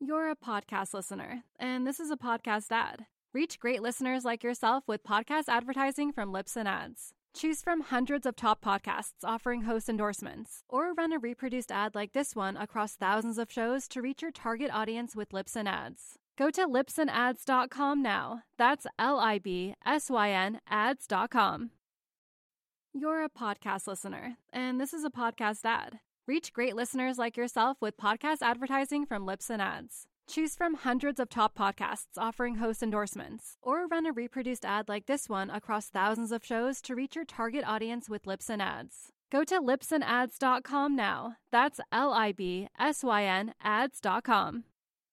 You're a podcast listener, and this is a podcast ad. Reach great listeners like yourself with podcast advertising from Libsyn Ads. Choose from hundreds of top podcasts offering host endorsements, or run a reproduced ad like this one across thousands of shows to reach your target audience with Libsyn Ads. Go to libsynads.com now. That's LIBSYN ads.com. You're a podcast listener, and this is a podcast ad. Reach great listeners like yourself with podcast advertising from Libsyn Ads. Choose from hundreds of top podcasts offering host endorsements, or run a reproduced ad like this one across thousands of shows to reach your target audience with Libsyn Ads. Go to libsynads.com now. That's LIBSYN ads.com.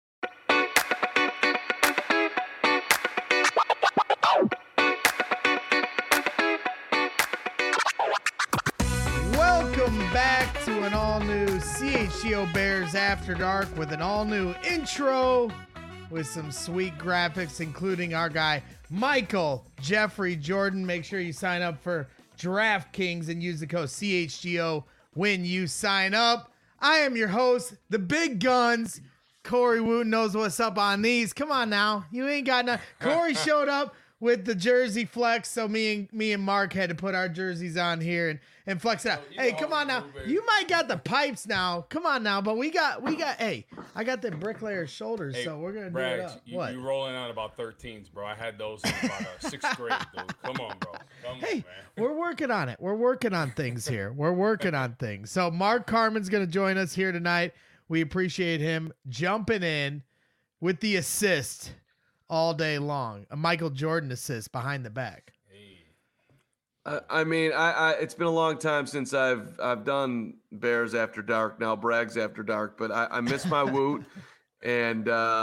Welcome back to an all-new CHGO Bears After Dark with an all-new intro with some sweet graphics, including our guy Michael Jeffrey Jordan. Make sure you sign up for DraftKings and use the code CHGO when you sign up. I am your host, the Big Guns. Corey Wooten knows what's up on these. Come on now, you ain't got nothing. Corey showed up with the jersey flex, so me and Mark had to put our jerseys on here and flex it out. Hey, come on now. You might got the pipes now. Come on now, but we got hey, I got the bricklayer shoulders, so we're gonna do it up. What? You rolling out about 13s, bro. I had those in about sixth grade, dude. Come on, bro. Come on, man. We're working on it. We're working on things here. We're working on things. So Mark Carman's gonna join us here tonight. We appreciate him jumping in with the assist all day long. A Michael Jordan assist behind the back. I mean, it's been a long time since I've done Bears After Dark, now Brags After Dark, but I miss my Woot, and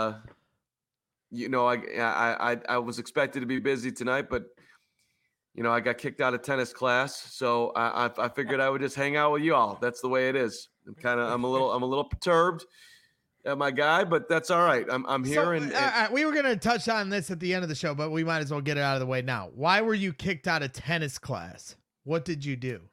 you know, I was expected to be busy tonight, but you know, I got kicked out of tennis class, so I figured I would just hang out with you all. That's the way it is. I'm a little perturbed at my guy, but that's all right. I'm here. So, and we were going to touch on this at the end of the show, but we might as well get it out of the way now. Why were you kicked out of tennis class? What did you do?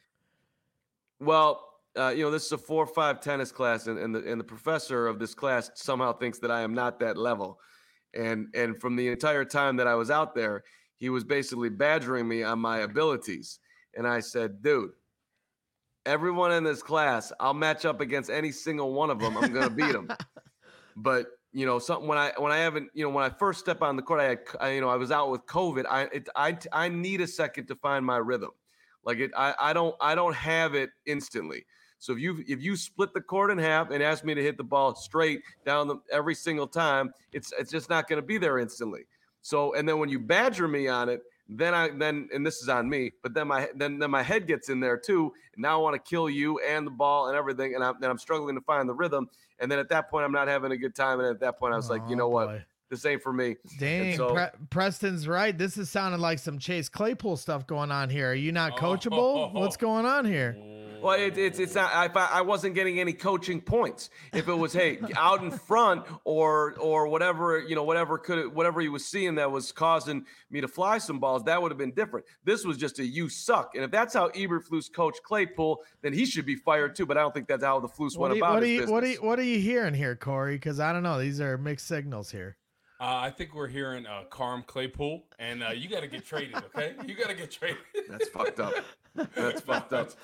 Well, you know, this is a 4-5 tennis class, and the professor of this class somehow thinks that I am not that level. And from the entire time that I was out there, he was basically badgering me on my abilities. And I said, dude, everyone in this class, I'll match up against any single one of them. I'm going to beat them. But, you know, something when I first step on the court, I was out with COVID. I need a second to find my rhythm. Like I don't have it instantly. So if you split the court in half and ask me to hit the ball straight down every single time, it's just not going to be there instantly. So, and then when you badger me on it, then this is on me, but then my head gets in there too. And now I want to kill you and the ball and everything. And I'm struggling to find the rhythm. And then at that point, I'm not having a good time. And at that point I was like, you know what? This ain't for me. Dang, so, Preston's right. This is sounding like some Chase Claypool stuff going on here. Are you not coachable? What's going on here? Well, it's not. I wasn't getting any coaching points. If it was, hey, out in front or whatever, you know, whatever he was seeing that was causing me to fly some balls, that would have been different. This was just a you suck. And if that's how Eberflus coached Claypool, then he should be fired too. But I don't think that's how the Flus went about his business. What are you hearing here, Corey? Because I don't know. These are mixed signals here. I think we're hearing Carm Claypool, and you got to get traded, okay? You got to get traded. That's fucked up. That's fucked up.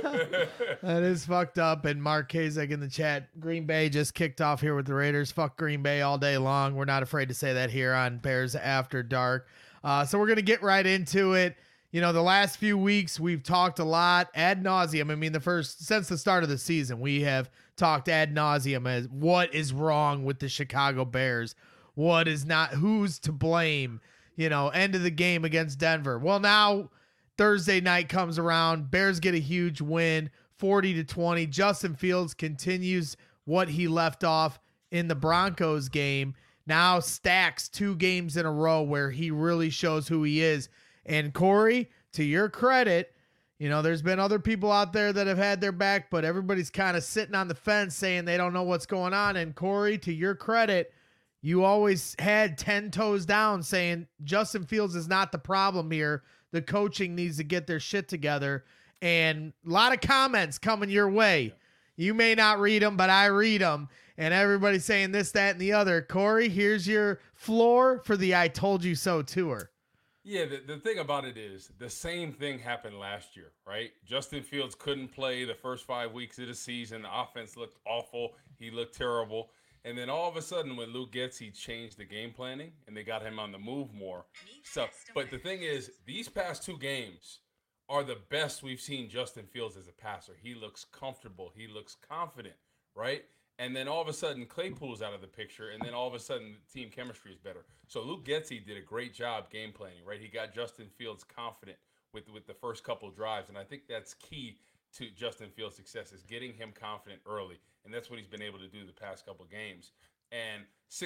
That is fucked up. And Mark Kazak in the chat, Green Bay just kicked off here with the Raiders. Fuck Green Bay all day long. We're not afraid to say that here on Bears After Dark. So we're going to get right into it. You know, the last few weeks we've talked a lot ad nauseum. I mean, since the start of the season, we have talked ad nauseum as what is wrong with the Chicago Bears. What is not, who's to blame, you know, end of the game against Denver. Well, now Thursday night comes around. Bears get a huge win, 40-20. Justin Fields continues what he left off in the Broncos game. Now stacks 2 games in a row where he really shows who he is. And Corey, to your credit, you know, there's been other people out there that have had their back, but everybody's kind of sitting on the fence saying they don't know what's going on. And Corey, to your credit, you always had 10 toes down saying Justin Fields is not the problem here. The coaching needs to get their shit together. And a lot of comments coming your way. You may not read them, but I read them. And everybody's saying this, that, and the other. Corey, here's your floor for the I Told You So tour. Yeah, the thing about it is the same thing happened last year, right? Justin Fields couldn't play the first 5 weeks of the season. The offense looked awful. He looked terrible. And then all of a sudden when Luke Getsy changed the game planning and they got him on the move more. So, but the thing is, these past 2 games are the best we've seen Justin Fields as a passer. He looks comfortable. He looks confident, right? And then all of a sudden, Claypool's out of the picture, and then all of a sudden, the team chemistry is better. So Luke Getsy did a great job game planning, right? He got Justin Fields confident with the first couple drives, and I think that's key to Justin Fields' success is getting him confident early, and that's what he's been able to do the past couple games. And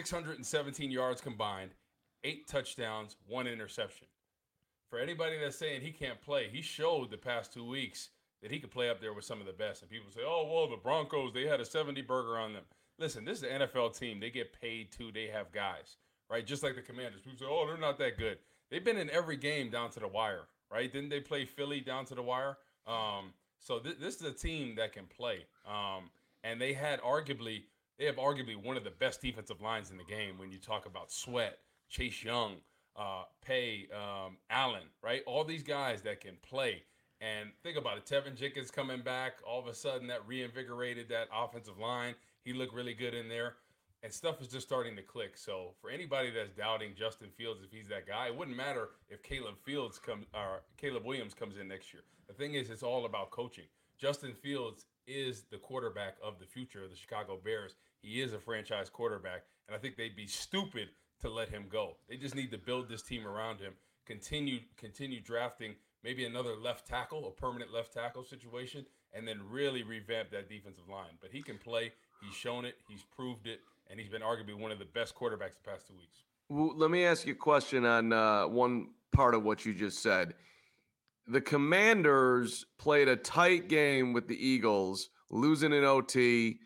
617 yards combined, 8 touchdowns, 1 interception. For anybody that's saying he can't play, he showed the past 2 weeks that he could play up there with some of the best. And people say, oh, well, the Broncos, they had a 70 burger on them. Listen, this is an NFL team. They get paid too. They have guys, right? Just like the Commanders. People say, oh, they're not that good. They've been in every game down to the wire, right? Didn't they play Philly down to the wire? So this is a team that can play. And they have arguably one of the best defensive lines in the game when you talk about Sweat, Chase Young, Pay, Allen, right? All these guys that can play. And think about it, Tevin Jenkins coming back, all of a sudden that reinvigorated that offensive line. He looked really good in there, and stuff is just starting to click. So for anybody that's doubting Justin Fields, if he's that guy, it wouldn't matter if Caleb Williams comes in next year. The thing is, it's all about coaching. Justin Fields is the quarterback of the future of the Chicago Bears. He is a franchise quarterback, and I think they'd be stupid to let him go. They just need to build this team around him, continue drafting maybe another left tackle, a permanent left tackle situation, and then really revamp that defensive line. But he can play. He's shown it. He's proved it. And he's been arguably one of the best quarterbacks the past 2 weeks. Well, let me ask you a question on one part of what you just said. The Commanders played a tight game with the Eagles, losing in OT,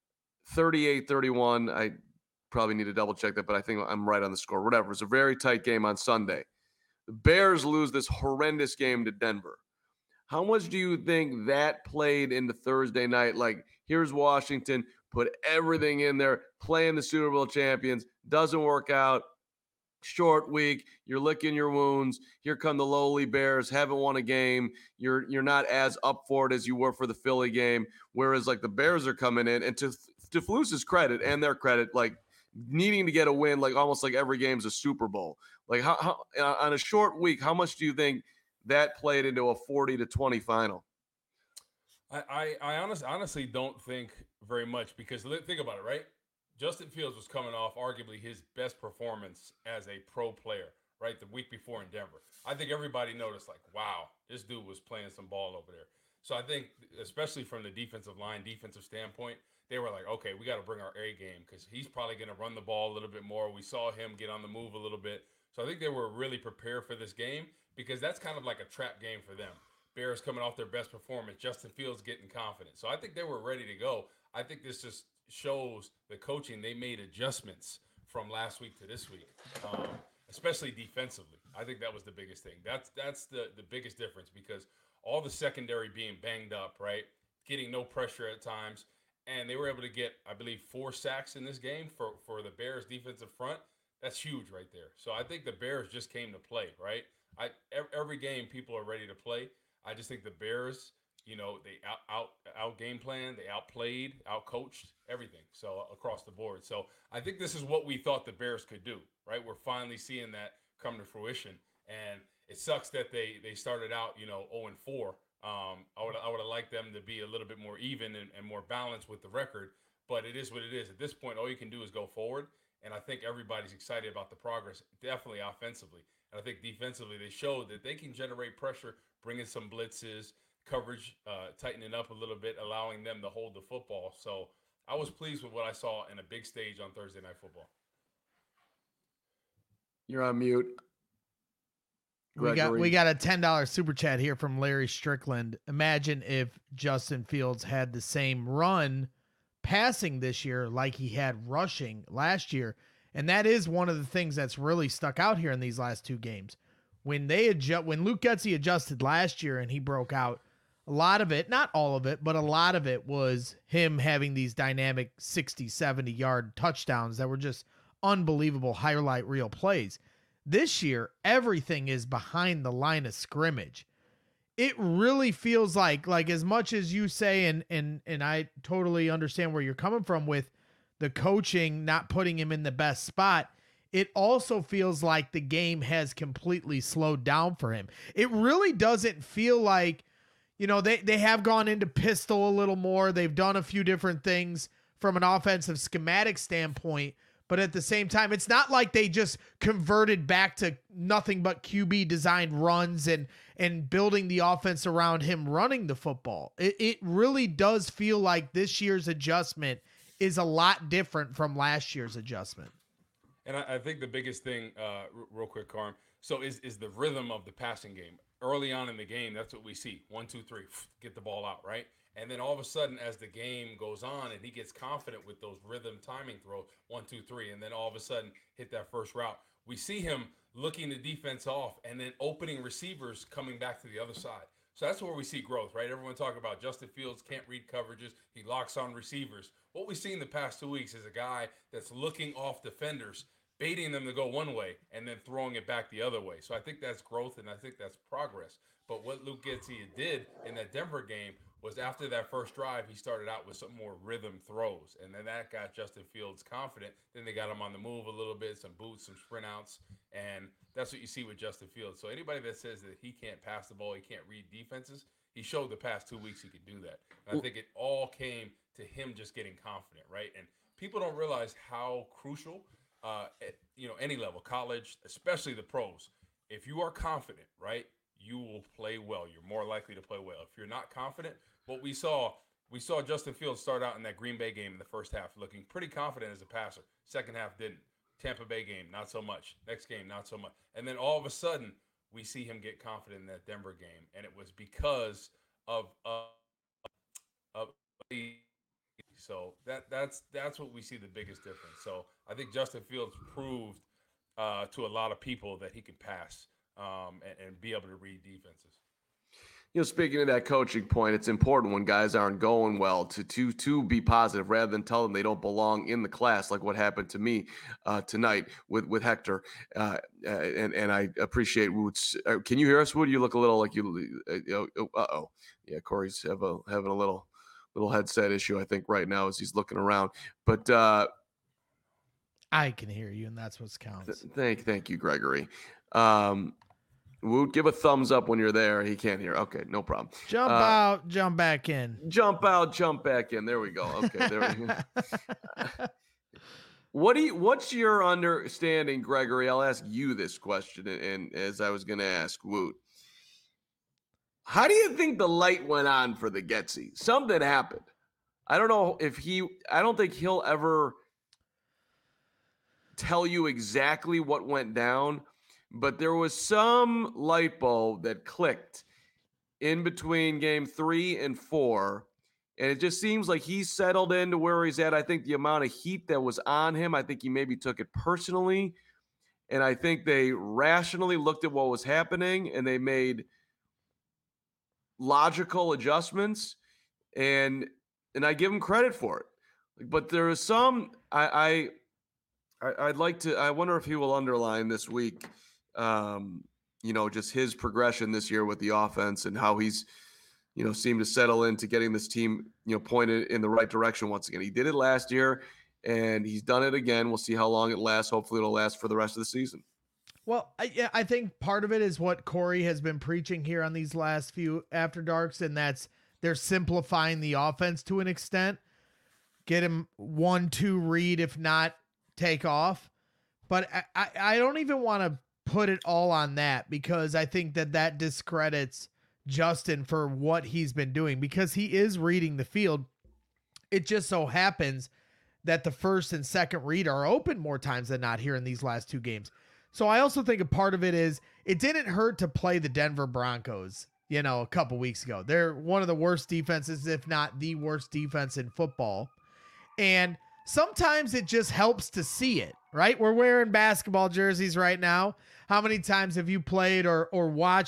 38-31. I probably need to double check that, but I think I'm right on the score. Whatever. It's a very tight game on Sunday. The Bears lose this horrendous game to Denver. How much do you think that played into Thursday night? Like, here's Washington, put everything in there, playing the Super Bowl champions, doesn't work out, short week, you're licking your wounds. Here come the lowly Bears, haven't won a game. You're not as up for it as you were for the Philly game, whereas, like, the Bears are coming in, and to Flus's credit and their credit, like, needing to get a win, like almost like every game's a Super Bowl. Like, how on a short week, how much do you think that played into a 40-20 final? I honestly don't think very much, because think about it, right? Justin Fields was coming off arguably his best performance as a pro player, right? The week before in Denver. I think everybody noticed, like, wow, this dude was playing some ball over there. So I think, especially from the defensive standpoint, they were like, okay, we got to bring our A game, because he's probably going to run the ball a little bit more. We saw him get on the move a little bit. So I think they were really prepared for this game, because that's kind of like a trap game for them. Bears coming off their best performance, Justin Fields getting confident. So I think they were ready to go. I think this just shows the coaching. They made adjustments from last week to this week, especially defensively. I think that was the biggest thing. That's the biggest difference, because all the secondary being banged up, right? Getting no pressure at times. And they were able to get, I believe, 4 sacks in this game for the Bears defensive front. That's huge right there. So I think the Bears just came to play, right? Every game people are ready to play. I just think the Bears, they out game plan, they outplayed, outcoached, everything. So across the board. So I think this is what we thought the Bears could do, right? We're finally seeing that come to fruition. And it sucks that they started out, 0-4. I would have liked them to be a little bit more even and more balanced with the record, but it is what it is. At this point, all you can do is go forward, and I think everybody's excited about the progress, definitely offensively. And I think defensively, they showed that they can generate pressure, bring in some blitzes, coverage, tightening up a little bit, allowing them to hold the football. So I was pleased with what I saw in a big stage on Thursday Night Football. You're on mute. We got a $10 super chat here from Larry Strickland. Imagine if Justin Fields had the same run passing this year like he had rushing last year. And that is one of the things that's really stuck out here in these last 2 games. When Luke Getsy adjusted last year and he broke out, a lot of it, not all of it, but a lot of it was him having these dynamic 60, 70-yard touchdowns that were just unbelievable highlight reel plays. This year, everything is behind the line of scrimmage. It really feels like as much as you say, and I totally understand where you're coming from with the coaching not putting him in the best spot, it also feels like the game has completely slowed down for him. It really doesn't feel like, they have gone into pistol a little more. They've done a few different things from an offensive schematic standpoint, but at the same time, it's not like they just converted back to nothing but QB designed runs and building the offense around him running the football. It really does feel like this year's adjustment is a lot different from last year's adjustment. And I think the biggest thing, real quick, Carm, so is the rhythm of the passing game. Early on in the game, that's what we see. 1, 2, 3, get the ball out, right? And then all of a sudden, as the game goes on and he gets confident with those rhythm timing throws, 1, 2, 3, and then all of a sudden hit that first route, we see him looking the defense off and then opening receivers coming back to the other side. So that's where we see growth, right? Everyone talking about Justin Fields can't read coverages. He locks on receivers. What we've seen the past 2 weeks is a guy that's looking off defenders, baiting them to go one way and then throwing it back the other way. So I think that's growth and I think that's progress. But what Luke Getsy did in that Denver game was after that first drive, he started out with some more rhythm throws. And then that got Justin Fields confident. Then they got him on the move a little bit, some boots, some sprint outs. And that's what you see with Justin Fields. So anybody that says that he can't pass the ball, he can't read defenses, he showed the past 2 weeks he could do that. And I think it all came to him just getting confident, right? And people don't realize how crucial at any level, college, especially the pros, if you are confident, right, you will play well. You're more likely to play well. If you're not confident, what we saw Justin Fields start out in that Green Bay game in the first half looking pretty confident as a passer. Second half didn't. Tampa Bay game, not so much. Next game, not so much. And then all of a sudden, we see him get confident in that Denver game, and it was because of so that's what we see the biggest difference. So I think Justin Fields proved to a lot of people that he can pass and be able to read defenses. Speaking of that coaching point, it's important when guys aren't going well to be positive rather than tell them they don't belong in the class, like what happened to me tonight with Hector. And I appreciate Wood's. Can you hear us, Wood? You look a little like you. Yeah, Corey's having a little headset issue, I think, right now as he's looking around. But I can hear you, and that's what counts. Thank you, Gregory. Woot, give a thumbs up when you're there. He can't hear. Okay, no problem. Jump out, jump back in. Jump out, jump back in. There we go. Okay, there we go. What's your understanding, Gregory? I'll ask you this question, and as I was going to ask Woot, how do you think the light went on for the Getsy? Something happened. I don't know I don't think he'll ever tell you exactly what went down, but there was some light bulb that clicked in between game 3 and 4. And it just seems like he's settled into where he's at. I think the amount of heat that was on him, I think he maybe took it personally. And I think they rationally looked at what was happening and they made logical adjustments. And I give him credit for it. But there is some, I'd like to, I wonder if he will underline this week, just his progression this year with the offense and how he's, seemed to settle into getting this team, pointed in the right direction once again. He did it last year and he's done it again. We'll see how long it lasts. Hopefully it'll last for the rest of the season. Well, I think part of it is what Corey has been preaching here on these last few After Darks, and that's they're simplifying the offense to an extent. Get him 1-2 read, if not take off. But I don't even want to put it all on that because I think that discredits Justin for what he's been doing because he is reading the field. It just so happens that the first and second read are open more times than not here in these last 2 games. So I also think a part of it is it didn't hurt to play the Denver Broncos, a couple weeks ago. They're one of the worst defenses, if not the worst defense in football. And sometimes it just helps to see it, right? We're wearing basketball jerseys right now. How many times have you played or watched,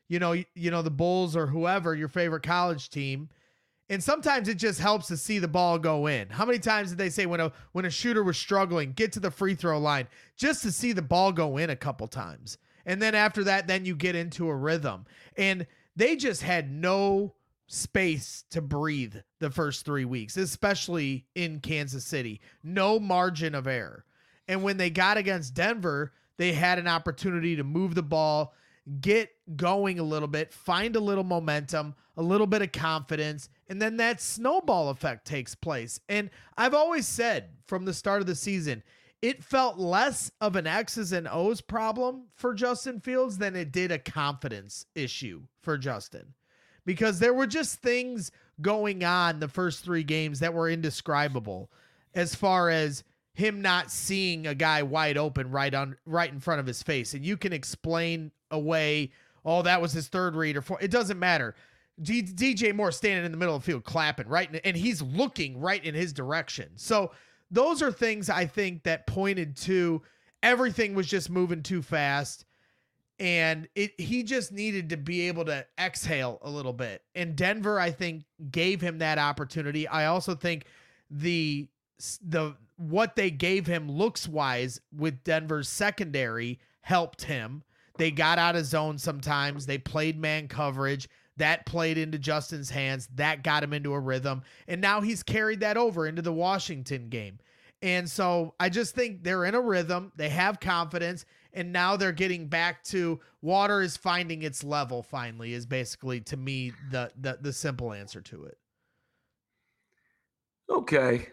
the Bulls or whoever, your favorite college team. And sometimes it just helps to see the ball go in. How many times did they say when a shooter was struggling, get to the free throw line just to see the ball go in a couple times? And then after that, then you get into a rhythm. And they just had no space to breathe the first 3 weeks, especially in Kansas City. No margin of error. And when they got against Denver, they had an opportunity to move the ball, get going a little bit, find a little momentum, a little bit of confidence, and then that snowball effect takes place. And I've always said from the start of the season, it felt less of an X's and O's problem for Justin Fields than it did a confidence issue for Justin. Because there were just things going on the first 3 games that were indescribable, as far as him not seeing a guy wide open right in front of his face. And you can explain away, oh, that was his third read or fourth. It doesn't matter. DJ Moore standing in the middle of the field clapping, right? And he's looking right in his direction. So those are things I think that pointed to everything was just moving too fast. And he just needed to be able to exhale a little bit. And Denver, I think, gave him that opportunity. I also think the what they gave him looks wise with Denver's secondary helped him. They got out of zone sometimes. They played man coverage. That played into Justin's hands. That got him into a rhythm. And now he's carried that over into the Washington game. And so I just think they're in a rhythm. They have confidence. And now they're getting back to water is finding its level finally, is basically, to me, the simple answer to it. Okay.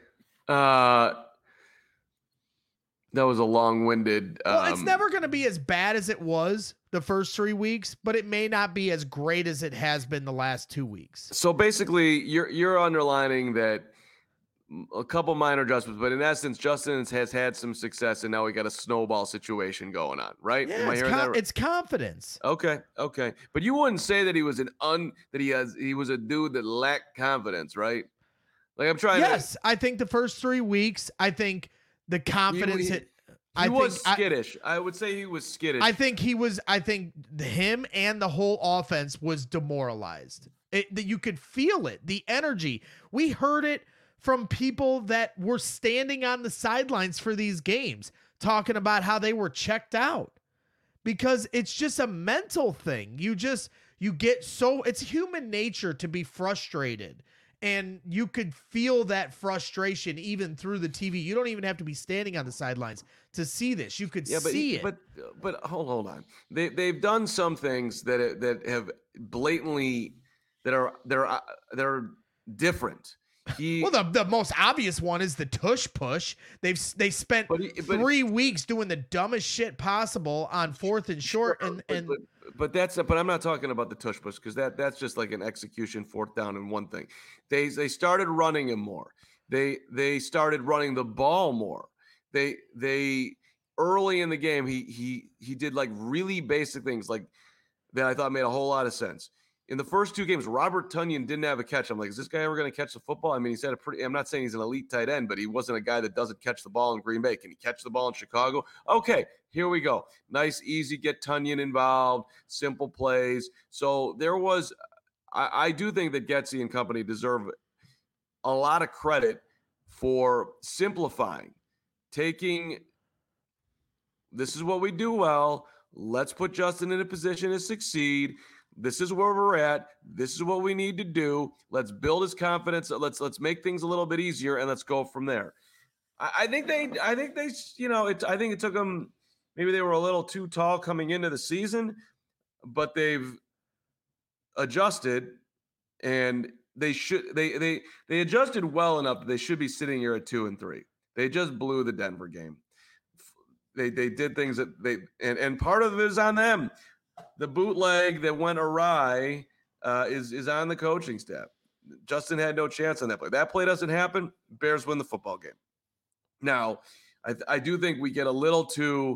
That was a long-winded. Well, it's never going to be as bad as it was the first 3 weeks, but it may not be as great as it has been the last 2 weeks. So basically, you're underlining that a couple minor adjustments, but in essence, Justin has had some success, and now we got a snowball situation going on, right? Yeah, Am I hearing that right? It's confidence. Okay. But you wouldn't say that he was he was a dude that lacked confidence, right? Like I'm trying. Yes, I think the first 3 weeks, I think the confidence. He was skittish. I would say he was skittish. I think him and the whole offense was demoralized. You could feel it, the energy. We heard it from people that were standing on the sidelines for these games, talking about how they were checked out, because it's just a mental thing. It's human nature to be frustrated. And you could feel that frustration even through the TV. You don't even have to be standing on the sidelines to see this. You could see it. But hold on. They've done some things that have blatantly that are different. The most obvious one is the tush push. They spent 3 weeks doing the dumbest shit possible on 4th and short. But I'm not talking about the tush push, because that's just like an execution 4th down and one thing. They started running him more. They started running the ball more. They early in the game he did like really basic things like that I thought made a whole lot of sense. In the first 2 games, Robert Tonyan didn't have a catch. I'm like, is this guy ever going to catch the football? I mean, he's had I'm not saying he's an elite tight end, but he wasn't a guy that doesn't catch the ball in Green Bay. Can he catch the ball in Chicago? Okay, here we go. Nice, easy, get Tonyan involved, simple plays. So there was, I do think that Getsy and company deserve a lot of credit for simplifying, taking, this is what we do well. Let's put Justin in a position to succeed. This is where we're at. This is what we need to do. Let's build his confidence. Let's make things a little bit easier, and let's go from there. I think it took them, maybe they were a little too tall coming into the season, but they've adjusted, and they adjusted well enough that they should be sitting here at 2-3. They just blew the Denver game. They did things that and part of it is on them. The bootleg that went awry is on the coaching staff. Justin had no chance on that play. That play doesn't happen. Bears win the football game. Now, I do think we get a little too.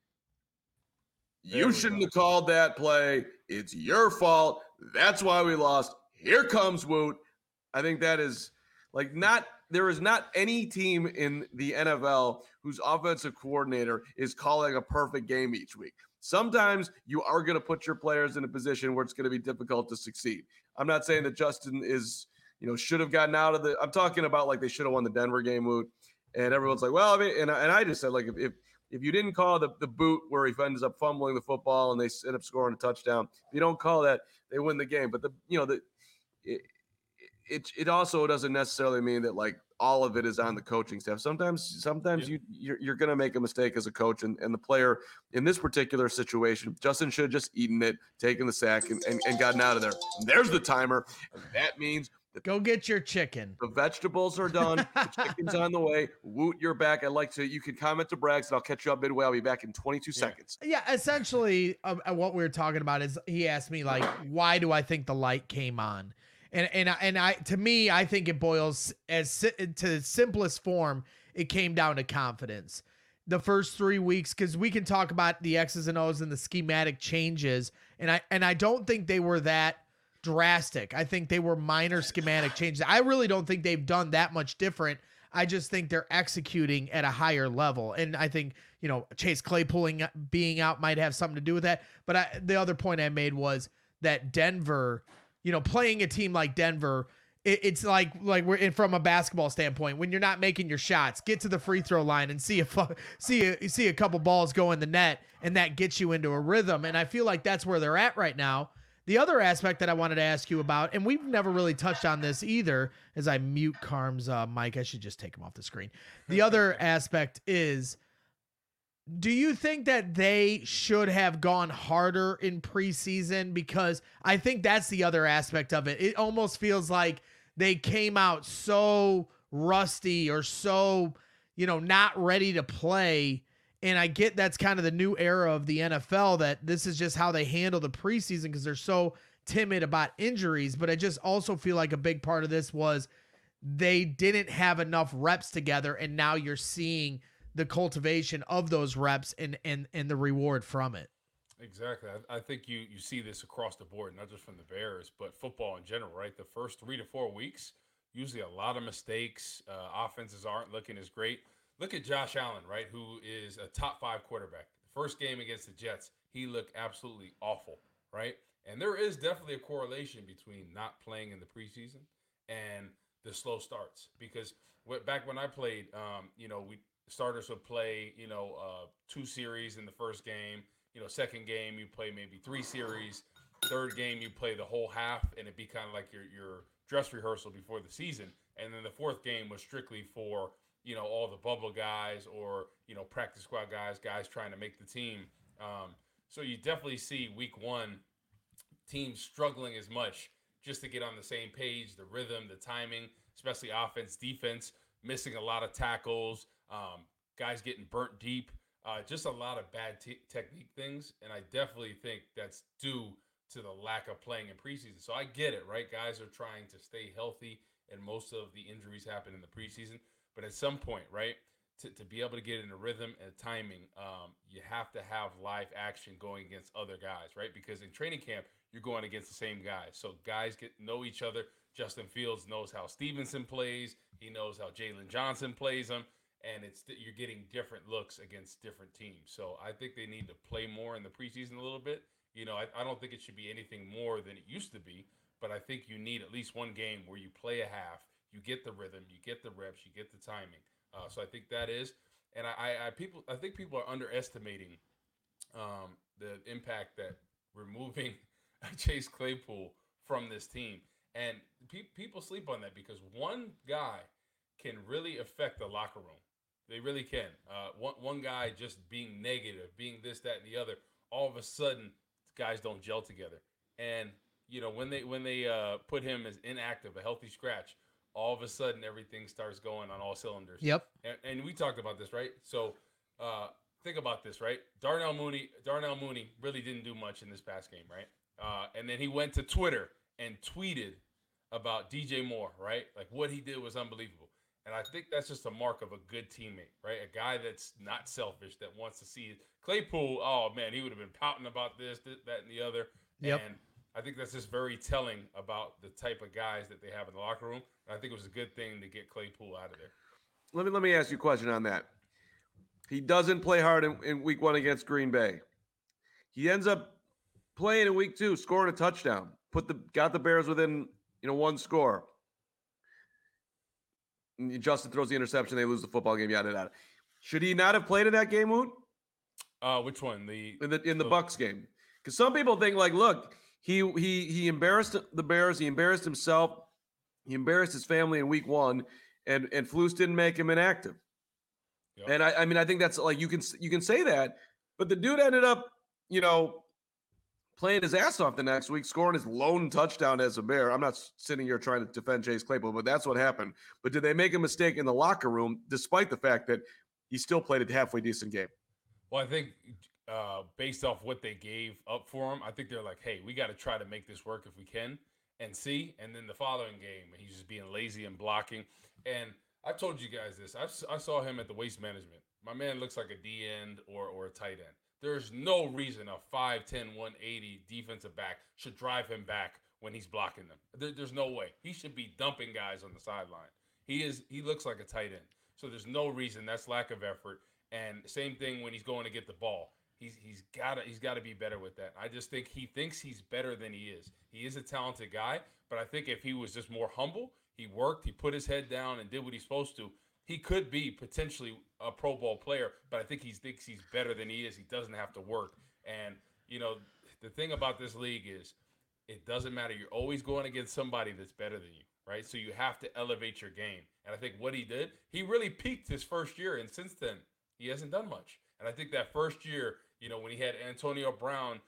You shouldn't have called that play. It's your fault. That's why we lost. Here comes Woot. I think that is like not there is not any team in the NFL whose offensive coordinator is calling a perfect game each week. Sometimes you are going to put your players in a position where it's going to be difficult to succeed. I'm not saying that Justin should have gotten out of I'm talking about like they should have won the Denver game, Woot. And everyone's like, well, I mean, and I just said, like, if you didn't call the boot where he ends up fumbling the football and they end up scoring a touchdown, if you don't call that, they win the game. But it also doesn't necessarily mean that like all of it is on the coaching staff. Sometimes you're going to make a mistake as a coach, and the player in this particular situation, Justin should have just eaten it, taken the sack, and gotten out of there. And there's the timer. And that means go get your chicken. The vegetables are done. The chicken's on the way. Woot, you're back. You can comment to Braggs, and I'll catch you up midway. I'll be back in 22 seconds. Yeah, essentially what we were talking about is he asked me, like, why do I think the light came on? And I to me, I think it boils to the simplest form. It came down to confidence. The first 3 weeks, because we can talk about the X's and O's and the schematic changes, and I don't think they were that drastic. I think they were minor schematic changes. I really don't think they've done that much different. I just think they're executing at a higher level. And I think, Chase Claypool being out might have something to do with that. But the other point I made was that Denver, playing a team like Denver, it's like we're from a basketball standpoint, when you're not making your shots, get to the free throw line and see a couple balls go in the net, and that gets you into a rhythm. And I feel like that's where they're at right now. The other aspect that I wanted to ask you about, and we've never really touched on this either, as I mute Carm's mic. I should just take him off the screen. The other aspect is, do you think that they should have gone harder in preseason? Because I think that's the other aspect of it. It almost feels like they came out so rusty or so, not ready to play. And I get that's kind of the new era of the NFL, that this is just how they handle the preseason because they're so timid about injuries. But I just also feel like a big part of this was they didn't have enough reps together, and now you're seeing the cultivation of those reps and the reward from it. Exactly. I think you see this across the board, not just from the Bears, but football in general, right? The first 3 to 4 weeks, usually a lot of mistakes. Offenses aren't looking as great. Look at Josh Allen, right, who is a top 5 quarterback. The first game against the Jets, he looked absolutely awful, right? And there is definitely a correlation between not playing in the preseason and the slow starts. Because back when I played, starters would play, 2 series in the first game. Second game you play maybe 3 series. Third game you play the whole half, and it'd be kind of like your dress rehearsal before the season. And then the fourth game was strictly for all the bubble guys or, practice squad guys trying to make the team. So you definitely see week 1 teams struggling as much just to get on the same page, the rhythm, the timing, especially offense, defense, missing a lot of tackles, guys getting burnt deep, just a lot of bad technique things. And I definitely think that's due to the lack of playing in preseason. So I get it, right? Guys are trying to stay healthy, and most of the injuries happen in the preseason. But at some point, right, to be able to get in a rhythm and timing, you have to have live action going against other guys, right? Because in training camp, you're going against the same guys. So guys know each other. Justin Fields knows how Stevenson plays. He knows how Jalen Johnson plays them. And you're getting different looks against different teams. So I think they need to play more in the preseason a little bit. I don't think it should be anything more than it used to be. But I think you need at least one game where you play a half. You get the rhythm, you get the reps, you get the timing. So I think that is, and I think people are underestimating the impact that removing Chase Claypool from this team, and people sleep on that because one guy can really affect the locker room. They really can. One guy just being negative, being this, that, and the other. All of a sudden, guys don't gel together, and when they put him as inactive, a healthy scratch, all of a sudden everything starts going on all cylinders. Yep. And we talked about this, right? So think about this, right? Darnell Mooney really didn't do much in this past game, right? And then he went to Twitter and tweeted about DJ Moore, right? Like what he did was unbelievable. And I think that's just a mark of a good teammate, right? A guy that's not selfish, that wants to see it. Claypool, oh man, he would have been pouting about this, that, and the other. Yep. And I think that's just very telling about the type of guys that they have in the locker room. And I think it was a good thing to get Claypool out of there. Let me ask you a question on that. He doesn't play hard in week 1 against Green Bay. He ends up playing in week 2, scoring a touchdown, got the Bears within 1 score. Justin throws the interception, they lose the football game, yada yada. Should he not have played in that game, Woot? Which one? In the Bucks game. Because some people think, like, look, he embarrassed the Bears, he embarrassed himself, he embarrassed his family in week 1, and Flus didn't make him inactive. Yep. And I mean, I think that's like, you can say that, but the dude ended up, playing his ass off the next week, scoring his lone touchdown as a Bear. I'm not sitting here trying to defend Chase Claypool, but that's what happened. But did they make a mistake in the locker room, despite the fact that he still played a halfway decent game? Well, I think based off what they gave up for him, I think they're like, hey, we got to try to make this work if we can and see. And then the following game, he's just being lazy and blocking. And I told you guys this. I saw him at the Waste Management. My man looks like a D end or a tight end. There's no reason a 5'10", 180 defensive back should drive him back when he's blocking them. There's no way. He should be dumping guys on the sideline. He looks like a tight end. So there's no reason. That's lack of effort. And same thing when he's going to get the ball. He's got to be better with that. I just think he thinks he's better than he is. He is a talented guy, but I think if he was just more humble, he worked, he put his head down and did what he's supposed to, he could be potentially a Pro Bowl player, but I think he thinks he's better than he is. He doesn't have to work. And, the thing about this league is it doesn't matter. You're always going against somebody that's better than you, right? So you have to elevate your game. And I think what he did, he really peaked his first year. And since then, he hasn't done much. And I think that first year, when he had Antonio Brown,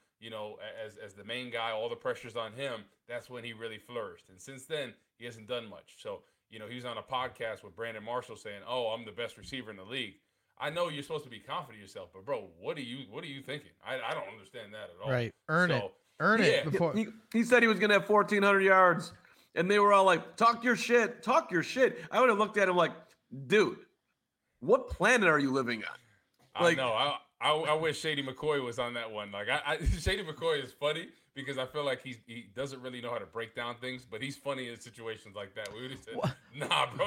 as the main guy, all the pressure's on him, that's when he really flourished. And since then, he hasn't done much. So, he was on a podcast with Brandon Marshall saying, "Oh, I'm the best receiver in the league." I know you're supposed to be confident in yourself, but bro, what are you thinking? I don't understand that at all. Right. Earn it before. He said he was going to have 1,400 yards, and they were all like, talk your shit. I would have looked at him like, dude, what planet are you living on? Like, I know. I wish Shady McCoy was on that one. Like, Shady McCoy is funny because I feel like he doesn't really know how to break down things, but he's funny in situations like that. We would have said, nah, bro,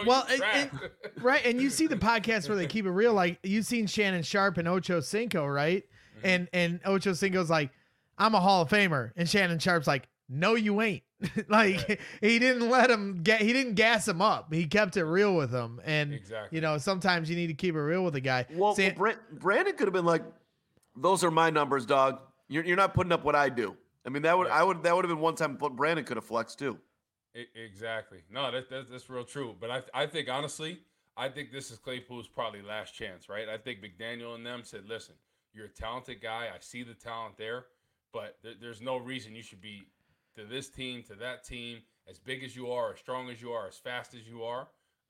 right, and you see the podcast where they keep it real. Like, you've seen Shannon Sharp and Ocho Cinco, right? Mm-hmm. And Ocho Cinco's like, I'm a Hall of Famer. And Shannon Sharp's like, no, you ain't. Like, right. He didn't gas him up. He kept it real with him. And, exactly. Sometimes you need to keep it real with a guy. Well, Brandon could have been like, those are my numbers, dog. You're not putting up what I do. I mean, that would have been one time Brandon could have flexed too. Exactly. No, that's real true. But I think, honestly, this is Claypool's probably last chance, right? I think McDaniel and them said, listen, you're a talented guy. I see the talent there, but there's no reason you should be to this team, to that team, as big as you are, as strong as you are, as fast as you are.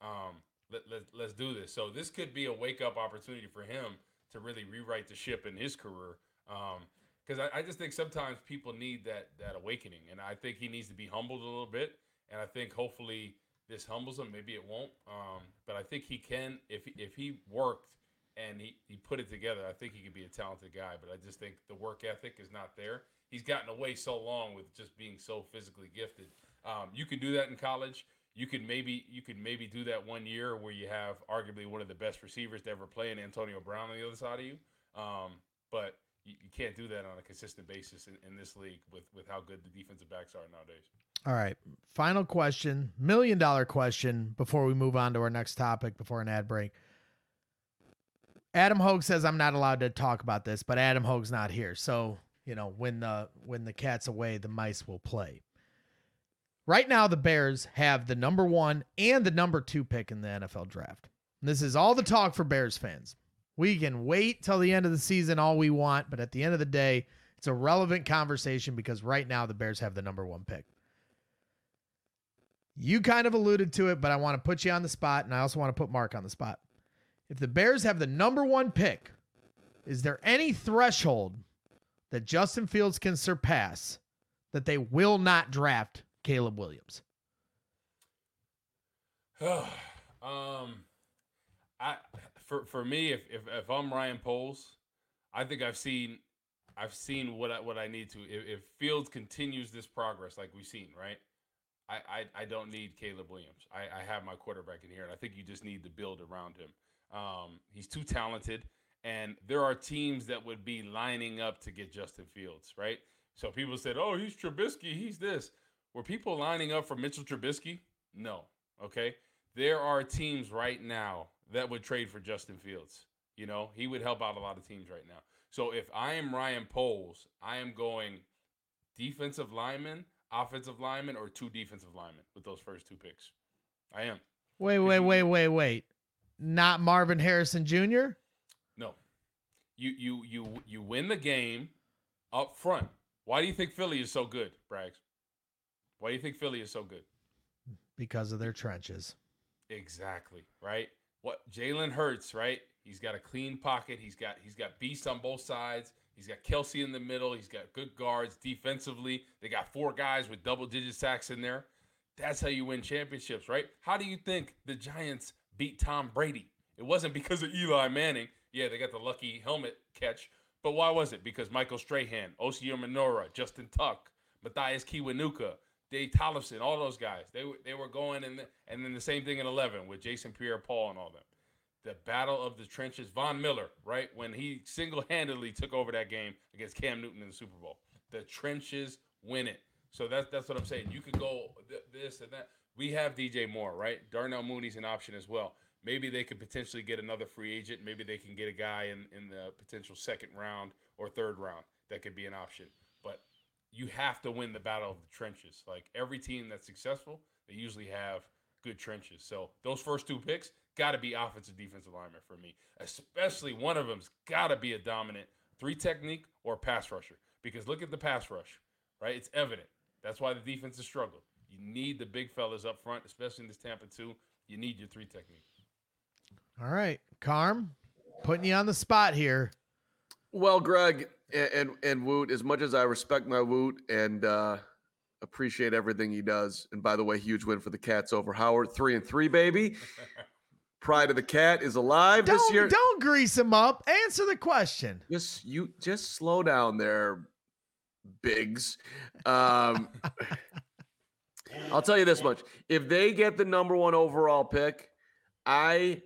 Let's do this. So this could be a wake-up opportunity for him to really rewrite the ship in his career. Because I just think sometimes people need that awakening, and I think he needs to be humbled a little bit. And I think hopefully this humbles him. Maybe it won't, but I think he can if he worked and he put it together. I think he could be a talented guy. But I just think the work ethic is not there. He's gotten away so long with just being so physically gifted. You can do that in college. You could maybe do that 1 year where you have arguably one of the best receivers to ever play in Antonio Brown on the other side of you. But you can't do that on a consistent basis in this league with how good the defensive backs are nowadays. All right. Final question, $1 million question before we move on to our next topic before an ad break. Adam Hogue says I'm not allowed to talk about this, but Adam Hogue's not here. So, when the cat's away, the mice will play. Right now, the Bears have the number 1 and the number 2 pick in the NFL draft. And this is all the talk for Bears fans. We can wait till the end of the season all we want, but at the end of the day, it's a relevant conversation because right now the Bears have the number 1 pick. You kind of alluded to it, but I want to put you on the spot, and I also want to put Mark on the spot. If the Bears have the number 1 pick, is there any threshold that Justin Fields can surpass that they will not draft Caleb Williams? For me, if I'm Ryan Poles, I think I've seen I've seen what I need to. If Fields continues this progress like we've seen, right? I don't need Caleb Williams. I have my quarterback in here, and I think you just need to build around him. He's too talented, and there are teams that would be lining up to get Justin Fields, right? So people said, "Oh, he's Trubisky. He's this." Were people lining up for Mitchell Trubisky? No. Okay. There are teams right now that would trade for Justin Fields. You know, he would help out a lot of teams right now. So if I am Ryan Poles, I am going defensive lineman, offensive lineman, or 2 defensive linemen with those first 2 picks. I am. Wait. Not Marvin Harrison Jr.? No. You win the game up front. Why do you think Philly is so good, Braggs? Why do you think Philly is so good? Because of their trenches. Exactly, right? What Jalen Hurts, right? He's got a clean pocket. He's got beasts on both sides. He's got Kelsey in the middle. He's got good guards defensively. They got 4 guys with double-digit sacks in there. That's how you win championships, right? How do you think the Giants beat Tom Brady? It wasn't because of Eli Manning. Yeah, they got the lucky helmet catch. But why was it? Because Michael Strahan, Osi Umenyiora, Justin Tuck, Matthias Kiwanuka, Dave Tollefson, all those guys. They were going and then the same thing in 11 with Jason Pierre-Paul and all them. The battle of the trenches. Von Miller, right? When he single-handedly took over that game against Cam Newton in the Super Bowl. The trenches win it. So that's what I'm saying. You could go this and that. We have DJ Moore, right? Darnell Mooney's an option as well. Maybe they could potentially get another free agent. Maybe they can get a guy in the potential 2nd round or 3rd round. That could be an option. But you have to win the battle of the trenches. Like every team that's successful, they usually have good trenches. So those first 2 picks got to be offensive, defensive lineman for me. Especially one of them's got to be a dominant 3 technique or pass rusher. Because look at the pass rush, right? It's evident. That's why the defense has struggled. You need the big fellas up front, especially in this Tampa 2. You need your 3 technique. All right, Carm, putting you on the spot here. Well, Greg and Woot, as much as I respect my Woot and appreciate everything he does, and by the way, huge win for the Cats over Howard, 3-3, baby. Pride of the Cat is alive this year. Don't grease him up. Answer the question. Just slow down there, Biggs. I'll tell you this much: if they get the number 1 overall pick, I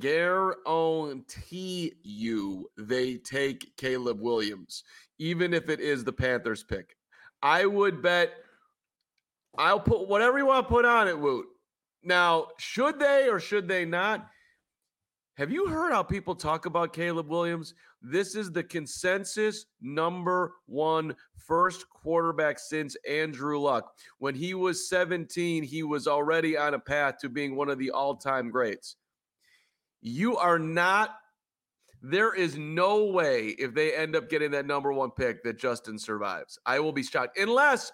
guarantee you they take Caleb Williams, even if it is the Panthers pick. I would bet. I'll put whatever you want to put on it, Woot. Now, should they or should they not? Have you heard how people talk about Caleb Williams? This is the consensus number 1 first quarterback since Andrew Luck. When he was 17, he was already on a path to being one of the all-time greats. You are not – there is no way if they end up getting that number 1 pick that Justin survives. I will be shocked unless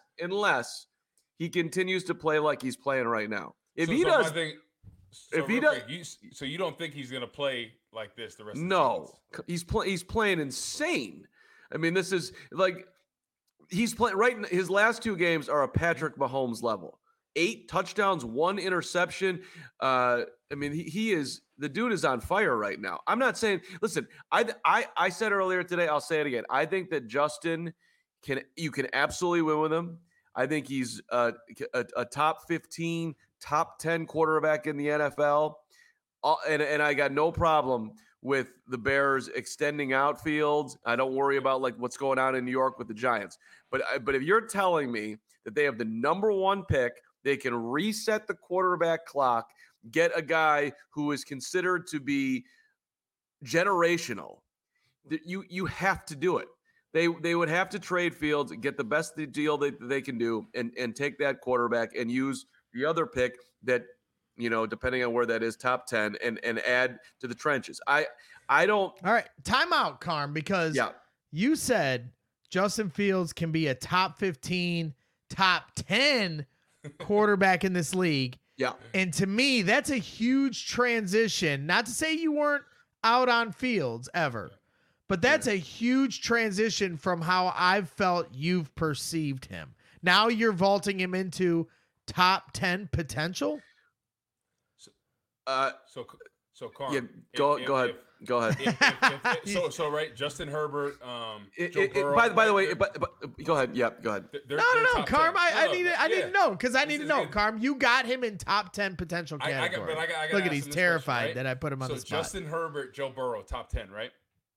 he continues to play like he's playing right now. If he does – so you don't think he's going to play like this the rest of the season? No. He's playing insane. I mean, this is like he's playing right. His last 2 games are a Patrick Mahomes level. 8 touchdowns, 1 interception. I mean, he is the dude is on fire right now. I'm not saying. Listen, I said earlier today. I'll say it again. I think that Justin you can absolutely win with him. I think he's a top 15, top 10 quarterback in the NFL. And I got no problem with the Bears extending outfields. I don't worry about like what's going on in New York with the Giants. But if you're telling me that they have the number 1 pick, they can reset the quarterback clock, get a guy who is considered to be generational, you have to do it. They would have to trade Fields, get the best deal that they can do, and take that quarterback and use the other pick that, you know, depending on where that is, top 10, and add to the trenches. I don't. All right, timeout, Carm, because you said Justin Fields can be a top 15, top 10 quarterback in this league. Yeah. And to me, that's a huge transition. Not to say you weren't out on Fields ever, but that's a huge transition from how I've felt you've perceived him. Now you're vaulting him into top 10 potential. So Carm, go ahead. Go ahead. So right, Justin Herbert. Joe Burrow, by the way, but go ahead. Yep, go ahead. No, Carm. I need to know because I need to know, Carm. You got him in top 10 potential category. Look at he's terrified that I put him on the spot. So Justin Herbert, Joe Burrow, top 10, right?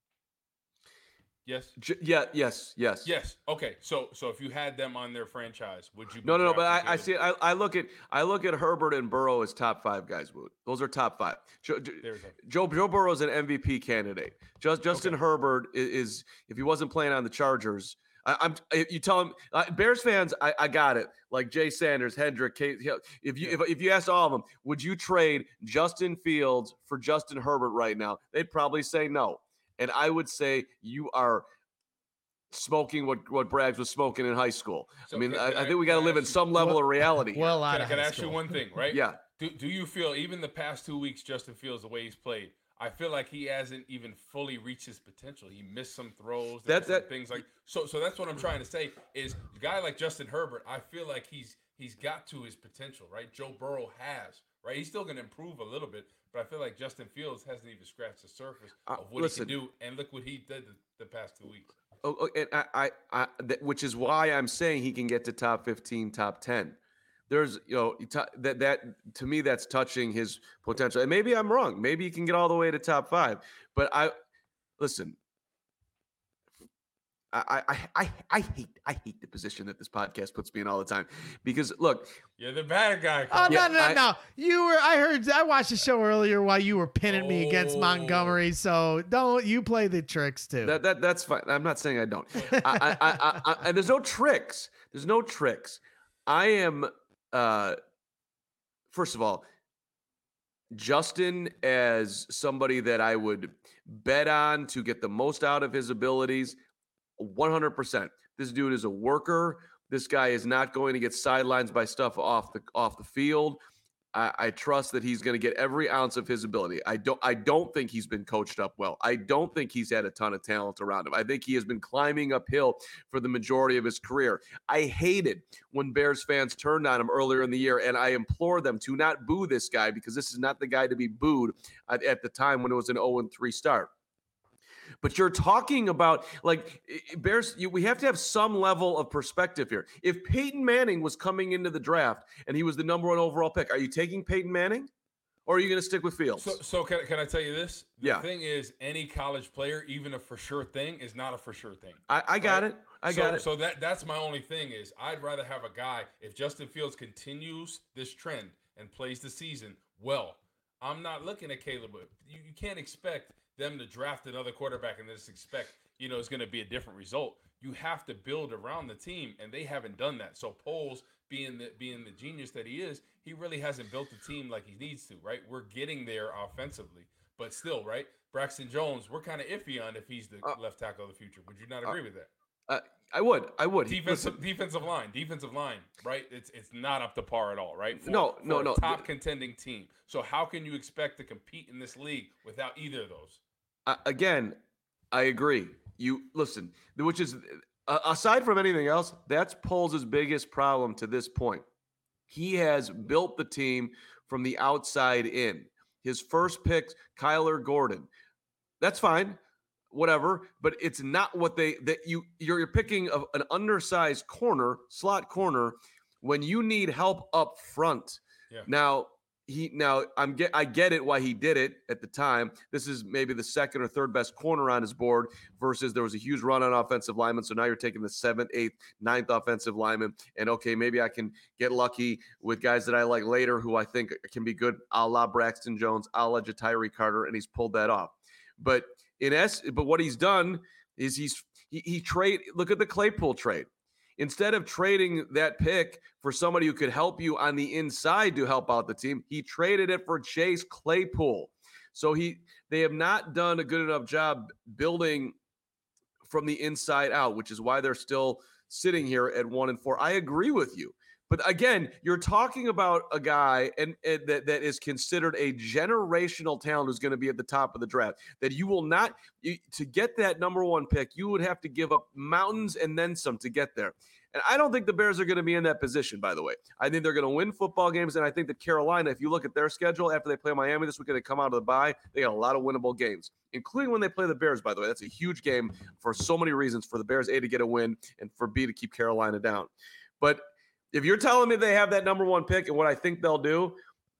Yes. Yes. Okay. So if you had them on their franchise, would you? No. But I see. I look at Herbert and Burrow as top 5 guys. Wood. Those are top 5. Joe Burrow is an MVP candidate. Justin Herbert is if he wasn't playing on the Chargers. You tell him Bears fans. I got it. Like Jay Sanders, Hendrick, if you asked all of them, would you trade Justin Fields for Justin Herbert right now? They'd probably say no. And I would say you are smoking what Braggs was smoking in high school. So I mean, I think we got to live in some level of reality. Well, can I ask you one thing, right? Yeah. Do you feel even the past 2 weeks, Justin Fields, the way he's played, I feel like he hasn't even fully reached his potential. He missed some throws, things like so. That's what I'm trying to say is a guy like Justin Herbert. I feel like he's got to his potential, right? Joe Burrow has, right? He's still going to improve a little bit. But I feel like Justin Fields hasn't even scratched the surface of what he can do, and look what he did the past 2 weeks. And which is why I'm saying he can get to top 15, top 10. There's, that to me that's touching his potential, and maybe I'm wrong. Maybe he can get all the way to top 5. But listen. I hate the position that this podcast puts me in all the time because look, you're the bad guy. Oh no. I watched the show earlier while you were pinning me against Montgomery. So don't you play the tricks too. That's fine. I'm not saying I don't. And there's no tricks. There's no tricks. I am first of all, Justin as somebody that I would bet on to get the most out of his abilities. 100%. This dude is a worker. This guy is not going to get sidelines by stuff off the field. I trust that he's going to get every ounce of his ability. I don't think he's been coached up well. I don't think he's had a ton of talent around him. I think he has been climbing uphill for the majority of his career. I hated when Bears fans turned on him earlier in the year, and I implore them to not boo this guy because this is not the guy to be booed at the time when it was an 0-3 start. But you're talking about like Bears. We have to have some level of perspective here. If Peyton Manning was coming into the draft and he was the number 1 overall pick, are you taking Peyton Manning, or are you going to stick with Fields? So can I tell you this? The thing is, any college player, even a for sure thing, is not a for sure thing. I got it. I got it. So that's my only thing is I'd rather have a guy if Justin Fields continues this trend and plays the season well. I'm not looking at Caleb. You can't expect them to draft another quarterback and just expect, it's going to be a different result. You have to build around the team, and they haven't done that. So Poles, being the genius that he is, he really hasn't built the team like he needs to, right? We're getting there offensively, but still, right? Braxton Jones, we're kind of iffy on if he's the left tackle of the future. Would you not agree with that? I would. Defensive line, right? It's not up to par at all, right? No. Top contending team. So how can you expect to compete in this league without either of those? Again, I agree. You listen, which is aside from anything else, that's Poles' biggest problem to this point. He has built the team from the outside in. His first pick, Kyler Gordon. That's fine, whatever. But it's not what you're picking an undersized slot corner when you need help up front. Yeah. Now. I get it why he did it at the time. This is maybe the 2nd or 3rd best corner on his board versus there was a huge run on offensive linemen. So now you're taking the 7th, 8th, 9th offensive lineman. And okay, maybe I can get lucky with guys that I like later who I think can be good, a la Braxton Jones, a la Ja'Tyre Carter, and he's pulled that off. But what he's done is he look at the Claypool trade. Instead of trading that pick for somebody who could help you on the inside to help out the team, he traded it for Chase Claypool. So they have not done a good enough job building from the inside out, which is why they're still sitting here at 1-4. I agree with you. But again, you're talking about a guy and that is considered a generational talent who's going to be at the top of the draft. That you will not to get that number one pick, you would have to give up mountains and then some to get there. And I don't think the Bears are going to be in that position, by the way. I think they're going to win football games, and I think that Carolina, if you look at their schedule after they play Miami this weekend, they come out of the bye, they got a lot of winnable games, including when they play the Bears, by the way. That's a huge game for so many reasons, for the Bears, A, to get a win, and for B, to keep Carolina down. But if you're telling me they have that number one pick and what I think they'll do,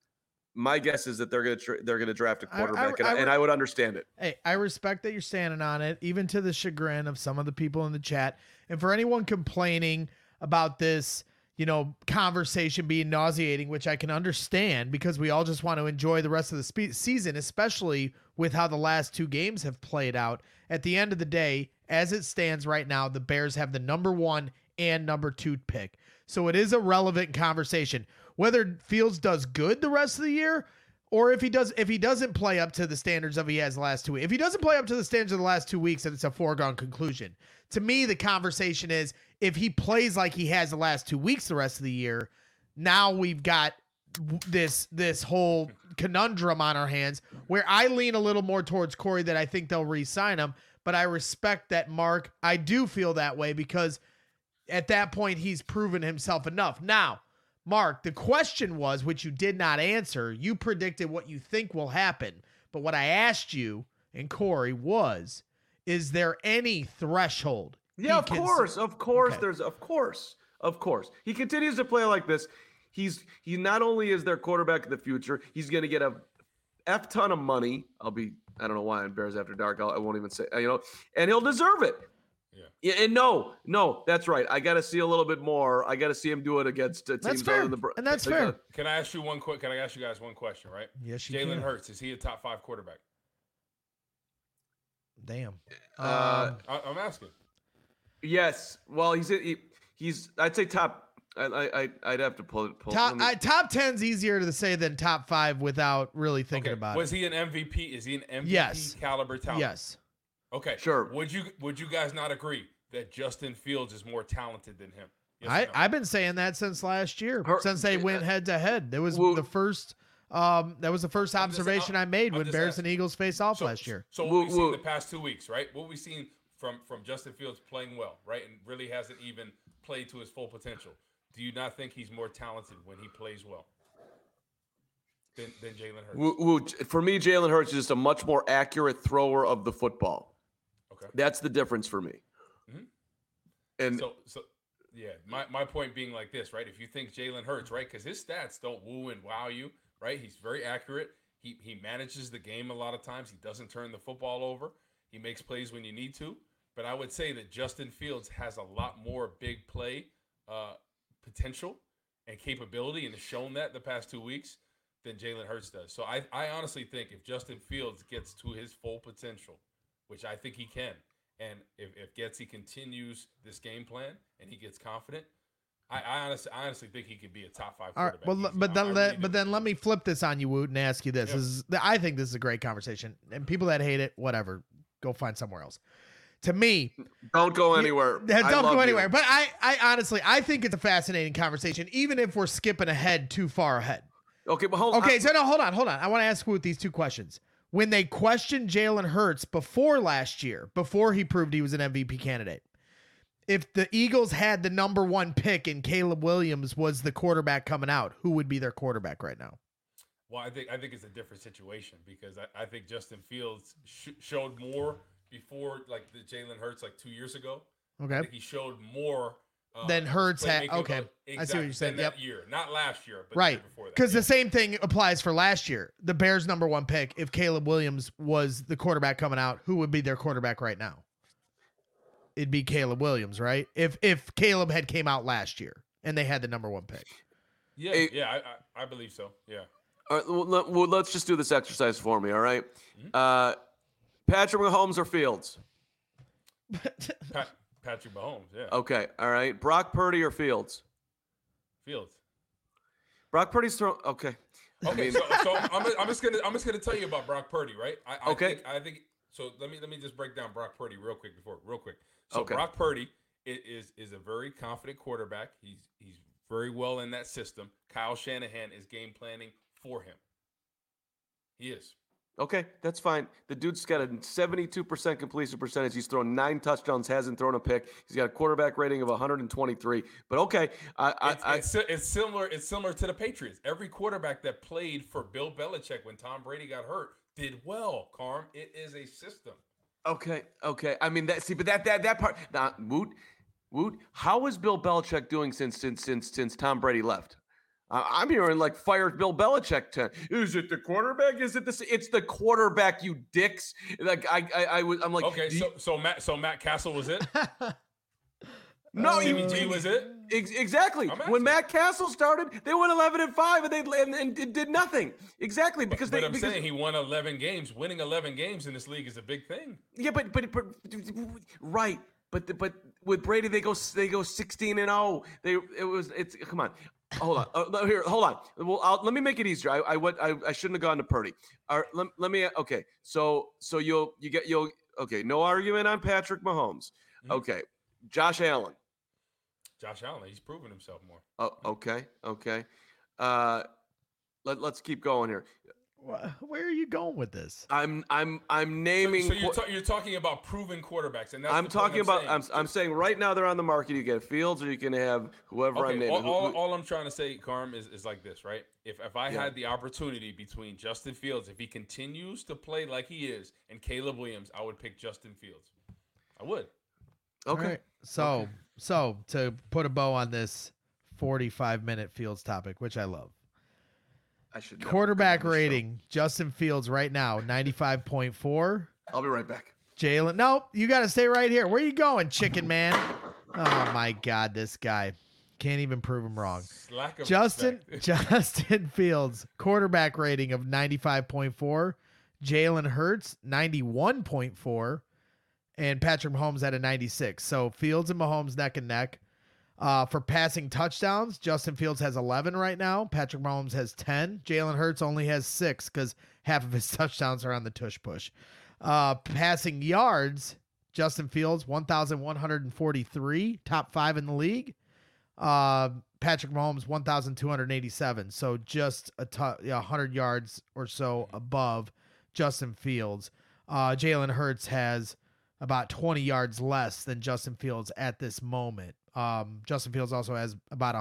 my guess is that they're going to draft a quarterback, and I would understand it. Hey, I respect that you're standing on it, even to the chagrin of some of the people in the chat. And for anyone complaining about this, conversation being nauseating, which I can understand because we all just want to enjoy the rest of the season, especially with how the last two games have played out. At the end of the day, as it stands right now, the Bears have the number 1 and number 2 pick. So it is a relevant conversation. Whether Fields does good the rest of the year, or if he doesn't play up to the standards of he has the last 2 weeks. If he doesn't play up to the standards of the last 2 weeks, then it's a foregone conclusion. To me, the conversation is if he plays like he has the last 2 weeks the rest of the year, now we've got this whole conundrum on our hands where I lean a little more towards Corey that I think they'll re-sign him, but I respect that, Mark. I do feel that way because at that point he's proven himself enough. Now, Mark, the question was, which you did not answer, you predicted what you think will happen. But what I asked you and Corey was, is there any threshold? Yeah, of course. Okay. There's of course. He continues to play like this. He not only is their quarterback of the future, he's going to get a F ton of money. I don't know why on Bears After Dark. I won't even say, and he'll deserve it. Yeah, and no, that's right. I got to see a little bit more. I got to see him do it against teams. That's fair. And that's fair. Can I ask you guys one question, right? Yes, you can. Jalen Hurts, is he a top 5 quarterback? Damn. I'm asking. Yes. Well, he's I'd say top. I'd have to pull it. Top 10's easier to say than top 5 without really thinking about it. Was he an MVP? Is he an MVP yes. caliber talent? Yes. Okay, sure. Would you guys not agree that Justin Fields is more talented than him? Yes I've been saying that since last year, since they went head to head. That was the first. That was the first observation I made when Bears and Eagles faced off last year. So what we've seen the past 2 weeks, right? What we've seen from Justin Fields playing well, right, and really hasn't even played to his full potential. Do you not think he's more talented when he plays well than Jalen Hurts? For me, Jalen Hurts is just a much more accurate thrower of the football. Okay. That's the difference for me. Mm-hmm. And so yeah, my point being like this, right? If you think Jalen Hurts, right, because his stats don't woo and wow you, right? He's very accurate. He manages the game a lot of times. He doesn't turn the football over. He makes plays when you need to. But I would say that Justin Fields has a lot more big play potential and capability, and has shown that the past 2 weeks than Jalen Hurts does. So I honestly think if Justin Fields gets to his full potential, which I think he can, and if Getsy continues this game plan and he gets confident, I honestly think he could be a top 5 quarterback. All right, but then let me flip this on you, Woot, and ask you this. Yeah. I think this is a great conversation, and people that hate it, whatever, go find somewhere else. To me, don't go anywhere. Don't go anywhere. You. But I honestly, I think it's a fascinating conversation, even if we're skipping ahead too far ahead. Okay, but hold on. Hold on. I want to ask Woot these 2 questions. When they questioned Jalen Hurts before last year, before he proved he was an MVP candidate, if the Eagles had the number 1 pick and Caleb Williams was the quarterback coming out, who would be their quarterback right now? Well, I think it's a different situation because I think Justin Fields showed more before, like the Jalen Hurts, like 2 years ago. Okay, I think he showed more than Hurts had. Okay, exactly. I see what you're saying. That year, not last year, but right. The year before that. Because the same thing applies for last year. The Bears' number 1 pick. If Caleb Williams was the quarterback coming out, who would be their quarterback right now? It'd be Caleb Williams, right? If Caleb had came out last year and they had the number 1 pick. Yeah, I believe so. Yeah. All right, well, let's just do this exercise for me, all right? Mm-hmm. Patrick Mahomes or Fields? Patrick Mahomes, yeah. Okay, all right. Brock Purdy or Fields? Fields. Brock Purdy's thrown. Okay. Okay, so I'm just gonna tell you about Brock Purdy, right? I think so. Let me just break down Brock Purdy real quick. So okay. Brock Purdy is a very confident quarterback. He's very well in that system. Kyle Shanahan is game planning for him. He is. Okay, that's fine. The dude's got a 72% completion percentage. He's thrown 9 touchdowns, hasn't thrown a pick. He's got a quarterback rating of 123. But okay, it's similar. It's similar to the Patriots. Every quarterback that played for Bill Belichick when Tom Brady got hurt did well. Carm, it is a system. Okay. I mean that part. Now, Woot. How is Bill Belichick doing since Tom Brady left? I'm hearing like fire Bill Belichick. Is it the quarterback? Is it this? It's the quarterback, you dicks. Like I'm like, okay. So Matt Castle was it? No, Jimmy G was it? Exactly. When Matt Castle started, they went 11-5 and they did nothing. Exactly because I'm saying he won 11 games. Winning 11 games in this league is a big thing. Yeah, but right. But with Brady, they go 16-0. Come on. Hold on. Well, let me make it easier. I shouldn't have gone to Purdy. All right, let me. Okay, so you'll okay. No argument on Patrick Mahomes. Mm-hmm. Okay, Josh Allen. He's proven himself more. Oh, okay. Let's keep going here. Where are you going with this? I'm naming. So you're talking about proven quarterbacks, and that's I'm talking about. I'm saying right now they're on the market. You get Fields, or you can have whoever I'm naming. All I'm trying to say, Carm, is like this, right? If I had the opportunity between Justin Fields, if he continues to play like he is, and Caleb Williams, I would pick Justin Fields. I would. Okay. Right. So to put a bow on this 45-minute Fields topic, which I love. I should quarterback rating, Justin Fields right now, 95.4. I'll be right back. Jalen, no, you got to stay right here. Where are you going, chicken man? Oh, my God, this guy. Can't even prove him wrong. Justin Fields, quarterback rating of 95.4. Jalen Hurts, 91.4. And Patrick Mahomes at a 96. So Fields and Mahomes neck and neck. For passing touchdowns, Justin Fields has 11 right now. Patrick Mahomes has 10. Jalen Hurts only has 6 because half of his touchdowns are on the tush push. Passing yards, Justin Fields, 1,143, top 5 in the league. Patrick Mahomes, 1,287. So just 100 yards or so above Justin Fields. Jalen Hurts has about 20 yards less than Justin Fields at this moment. Justin Fields also has about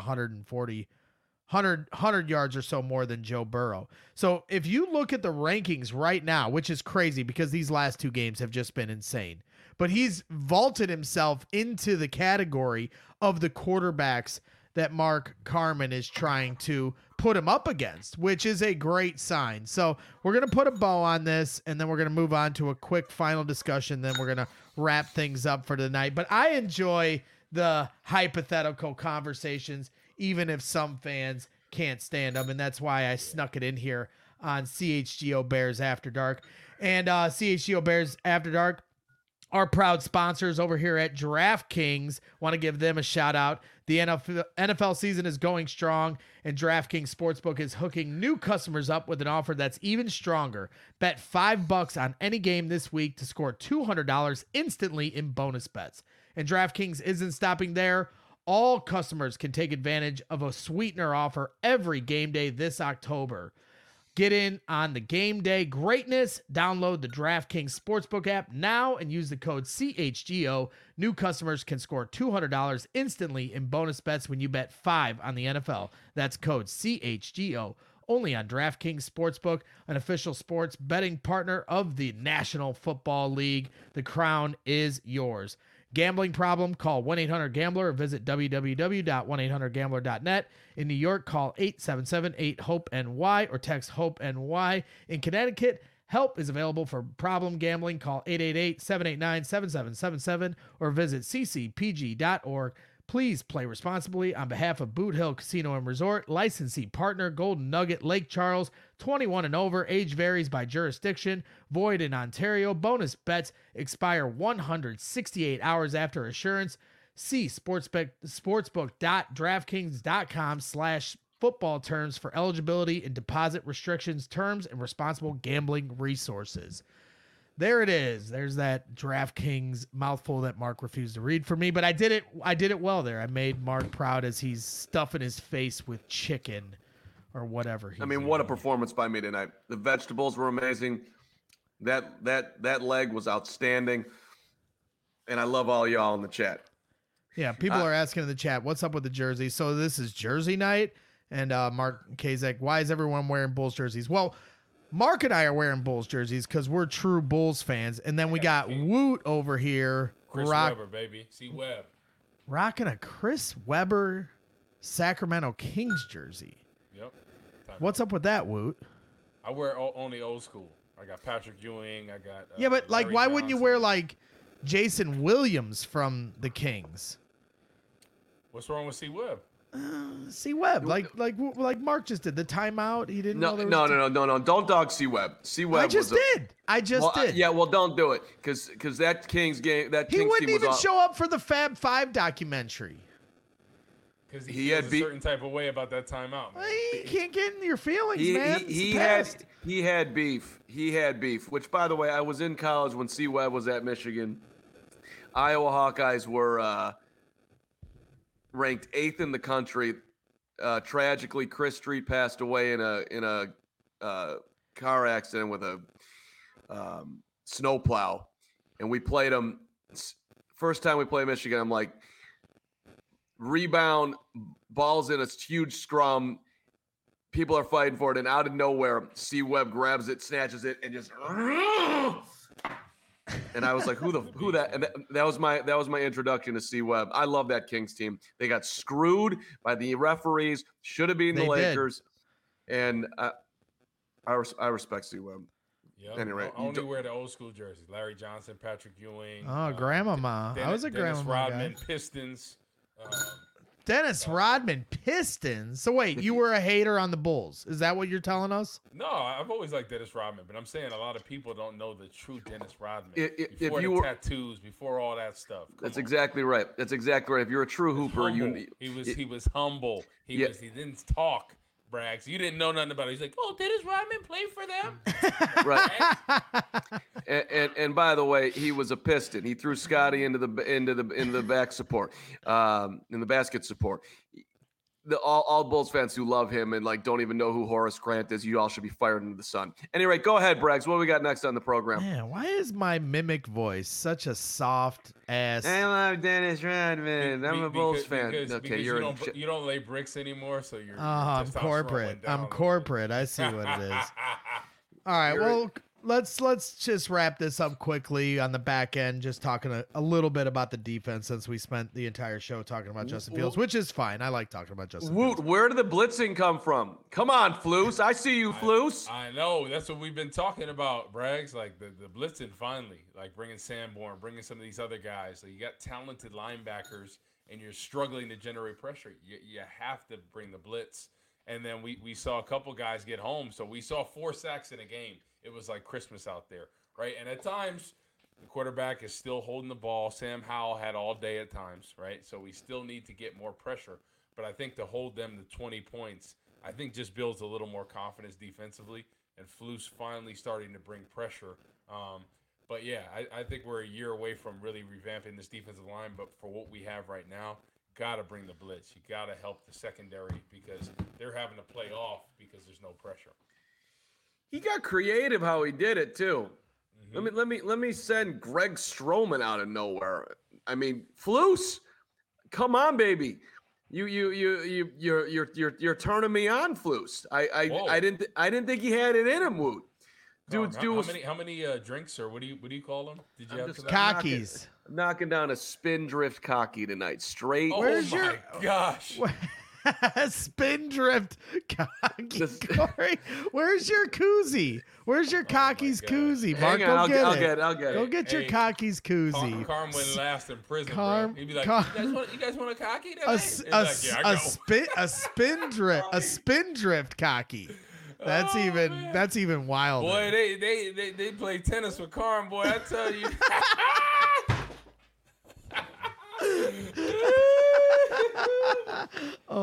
100 yards or so more than Joe Burrow. So if you look at the rankings right now, which is crazy because these last 2 games have just been insane, but he's vaulted himself into the category of the quarterbacks that Mark Carman is trying to put him up against, which is a great sign. So we're going to put a bow on this, and then we're going to move on to a quick final discussion. Then we're going to wrap things up for tonight. But I enjoy the hypothetical conversations, even if some fans can't stand them. And that's why I snuck it in here on CHGO Bears After Dark. And CHGO Bears After Dark, our proud sponsors over here at DraftKings, want to give them a shout out. The NFL season is going strong, and DraftKings Sportsbook is hooking new customers up with an offer that's even stronger. Bet $5 on any game this week to score $200 instantly in bonus bets. And DraftKings isn't stopping there. All customers can take advantage of a sweetener offer every game day this October. Get in on the game day greatness. Download the DraftKings Sportsbook app now and use the code CHGO. New customers can score $200 instantly in bonus bets when you bet $5 on the NFL. That's code CHGO. Only on DraftKings Sportsbook, an official sports betting partner of the National Football League. The crown is yours. Gambling problem? Call 1-800-GAMBLER or visit www.1800gambler.net. In New York, call 877-8-HOPE-NY or text HOPE-NY. In Connecticut, help is available for problem gambling. Call 888-789-7777 or visit ccpg.org. Please play responsibly on behalf of Boot Hill Casino and Resort. Licensee partner Golden Nugget Lake Charles. 21 and over. Age varies by jurisdiction. Void in Ontario. Bonus bets expire 168 hours after assurance. See sportsbook.draftkings.com/football terms for eligibility and deposit restrictions, terms, and responsible gambling resources. There it is. There's that DraftKings mouthful that Mark refused to read for me, but I did it well there. I made Mark proud as he's stuffing his face with chicken or whatever. I mean, what a performance by me tonight. The vegetables were amazing. That leg was outstanding. And I love all y'all in the chat. Yeah, people are asking in the chat, what's up with the jersey? So this is Jersey night. And Mark Kazak, why is everyone wearing Bulls jerseys? Well, Mark and I are wearing Bulls jerseys because we're true Bulls fans. And then we got Woot over here. Chris Webber, baby. See Webb. Rocking a Chris Webber Sacramento Kings jersey. Yep. What's up with that, Woot? I wear only old school. I got Patrick Ewing. I got yeah, but like, Larry why wouldn't you Johnson. wear like Jason Williams from the Kings? What's wrong with C Webb? C Webb, like Mark just did the timeout. He didn't. No. Don't dog C Webb. C Webb. I just did. Yeah, well, don't do it because that Kings game, that He Kings wouldn't team was even off. show up for the Fab Five documentary. Because He he had feels beat- a certain type of way about that timeout, man. You can't get in your feelings, man. He It's the had past. he had beef. Which, by the way, I was in college when C Webb was at Michigan. Iowa Hawkeyes were ranked 8th in the country. Tragically, Chris Street passed away in a car accident with a snowplow, and we played them. First time we played Michigan, I'm like, rebound, balls in a huge scrum. People are fighting for it, and out of nowhere, C Webb grabs it, snatches it, and just. And I was like, who that? And that was my introduction to C Webb. I love that Kings team. They got screwed by the referees. Should have been the Lakers. And I respect C Webb. Yeah. Anyway, I only wear the old school jerseys. Larry Johnson, Patrick Ewing. Oh, grandmama. I was a Dennis grandmama Rodman, guy. Pistons. Dennis Rodman, Pistons. So wait, you were a hater on the Bulls. Is that what you're telling us? No, I've always liked Dennis Rodman, but I'm saying a lot of people don't know the true Dennis Rodman. If Before you the were- tattoos, before all that stuff. That's exactly right. That's exactly right. If you're a true hooper, Humble. He was humble. He didn't talk, Braggs. You didn't know nothing about it. He's like, oh, Dennis Rodman played for them? right. And by the way, he was a Piston. He threw Scotty into the back support, in the basket support. All Bulls fans who love him and like don't even know who Horace Grant is, you all should be fired into the sun. Anyway, go ahead, Braggs. What do we got next on the program? Man, why is my mimic voice such a soft ass? I love Dennis Rodman. I'm a Bulls fan. Because Okay, you don't lay bricks anymore, so you're. I'm testosterone corporate. went down a I'm little corporate. I see what it is. All right. Well, let's just wrap this up quickly on the back end, just talking a little bit about the defense since we spent the entire show talking about Justin Fields, which is fine. I like talking about Justin Woot, Fields. where did the blitzing come from? Come on, Floos. I see you, Floos. I know. That's what we've been talking about, Braggs. Like the blitzing finally, like bringing Sanborn, bringing some of these other guys. So you got talented linebackers, and you're struggling to generate pressure. You have to bring the blitz. And then we saw a couple guys get home. So we saw 4 sacks in a game. It was like Christmas out there, right? And at times, the quarterback is still holding the ball. Sam Howell had all day at times, right? So we still need to get more pressure. But I think to hold them to 20 points, I think just builds a little more confidence defensively. And Flus finally starting to bring pressure. But yeah, I think we're a year away from really revamping this defensive line. But for what we have right now, got to bring the blitz. You got to help the secondary because they're having to play off because there's no pressure. He got creative how he did it too. Let me send Greg Stroman out of nowhere. I mean, Floos, come on, baby. You're turning me on, Floos. I didn't think he had it in him, Woot. Dude's How many drinks or what do you call them? Did you have to Cockies. I'm knocking down a spin drift cocky tonight. Straight. Oh Where's my your- gosh. Spin drift cocky Corey. Where's your koozie? Where's your cockies God. koozie? Mark, Hang on, go I'll get get it. it. I'll get Go it. get your cockies koozie. Carm went last in prison, Carm- bro. He'd be like, Carm- you guys want a cocky today? A, He's a, like, yeah, I go. a spin drift cocky. That's even wilder. Boy, they play tennis with Carm, boy. I tell you. Oh my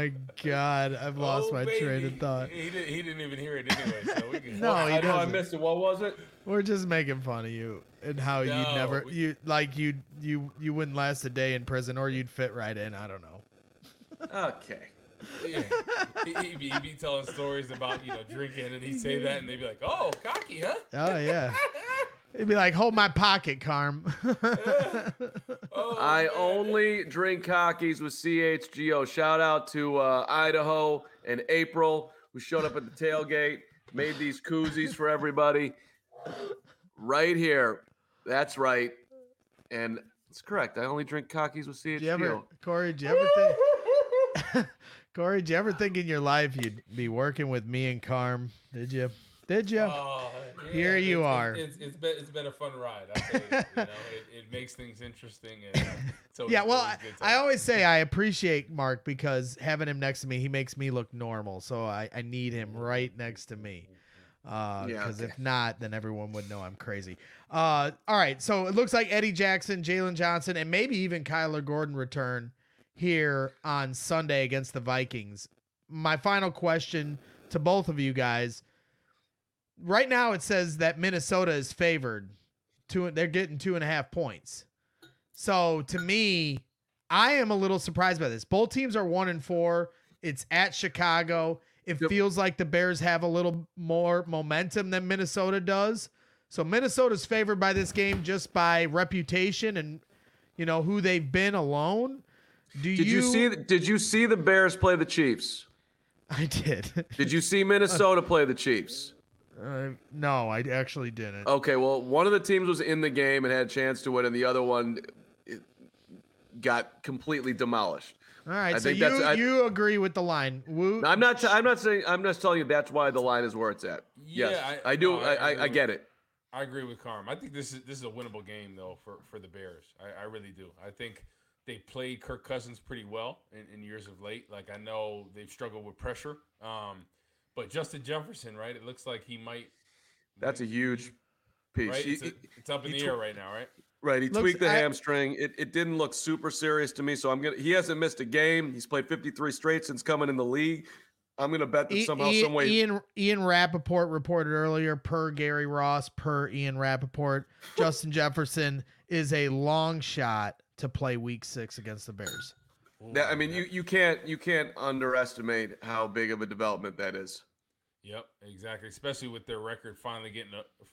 my God. I've lost my train of thought. He didn't even hear it anyway. So we can. No, he I know I doesn't. missed it. What was it? We're just making fun of you and how you'd never, No, you wouldn't last a day in prison, or you'd fit right in. I don't know. Okay. Yeah. He'd be telling stories about, drinking, and he'd say that, and they'd be like, oh, cocky, huh? Oh, yeah. He'd be like, hold my pocket, Carm. Oh, I man. only drink cockies with CHGO. Shout out to Idaho and April, who showed up at the tailgate, made these koozies for everybody. Right here. That's right. And it's correct. I only drink cockies with CHGO. Corey, did you ever think, Corey, did you ever think in your life you'd be working with me and Carm? Did you? Oh, yeah, Here you are. It's been a fun ride. I tell you, it makes things interesting. And so Yeah, well, I always say I appreciate Mark because having him next to me, he makes me look normal. So I need him right next to me. Because if not, then everyone would know I'm crazy. All right, so it looks like Eddie Jackson, Jalen Johnson, and maybe even Kyler Gordon return here on Sunday against the Vikings. My final question to both of you guys. Right now, it says that Minnesota is favored. They're getting 2.5 points. So to me, I am a little surprised by this. Both teams are 1-4. It's at Chicago. It feels like the Bears have a little more momentum than Minnesota does. So Minnesota's favored by this game just by reputation and who they've been alone. Did you see the Bears play the Chiefs? I did. Did you see Minnesota play the Chiefs? No, I actually didn't. Okay, well, one of the teams was in the game and had a chance to win, and the other one got completely demolished. All right, so you agree with the line? No, I'm not saying. I'm just telling you that's why the line is where it's at. Yeah, yes, I do. I get it. I agree with Carm. I think this is a winnable game though for the Bears. I really do. I think they played Kirk Cousins pretty well in years of late. Like I know they've struggled with pressure. But Justin Jefferson, right? It looks like he might. That's a huge piece. Right? It's up in the air right now, right? Right. He tweaked the hamstring. It didn't look super serious to me. So he hasn't missed a game. He's played 53 straight since coming in the league. I'm going to bet that somehow, some way. Ian Rappaport reported earlier, per Gary Ross, per Ian Rappaport, Justin Jefferson is a long shot to play Week 6 against the Bears. I mean, you can't underestimate how big of a development that is. Yep, exactly. Especially with their record finally getting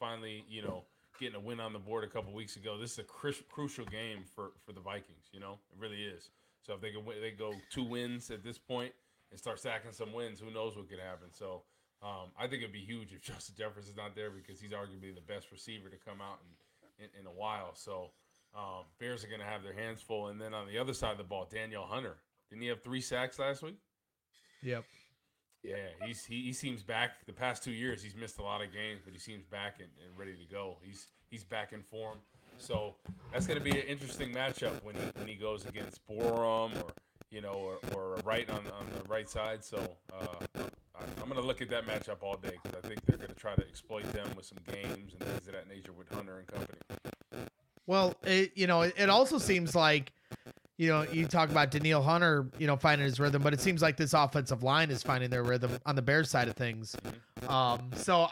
a win on the board a couple weeks ago. This is a crucial game for the Vikings. It really is. So if they go 2 wins at this point and start stacking some wins, who knows what could happen. So I think it'd be huge if Justin Jefferson's not there because he's arguably the best receiver to come out in a while. So. Bears are going to have their hands full. And then on the other side of the ball, Daniel Hunter. Didn't he have 3 sacks last week? Yep. Yeah, he seems back. The past 2 years, he's missed a lot of games, but he seems back and ready to go. He's back in form. So that's going to be an interesting matchup when he goes against Borum or Wright on the right side. So I'm going to look at that matchup all day because I think they're going to try to exploit them with some games and things of that nature with Hunter and company. Well, it also seems like, you talk about Danielle Hunter, finding his rhythm, but it seems like this offensive line is finding their rhythm on the Bears side of things. So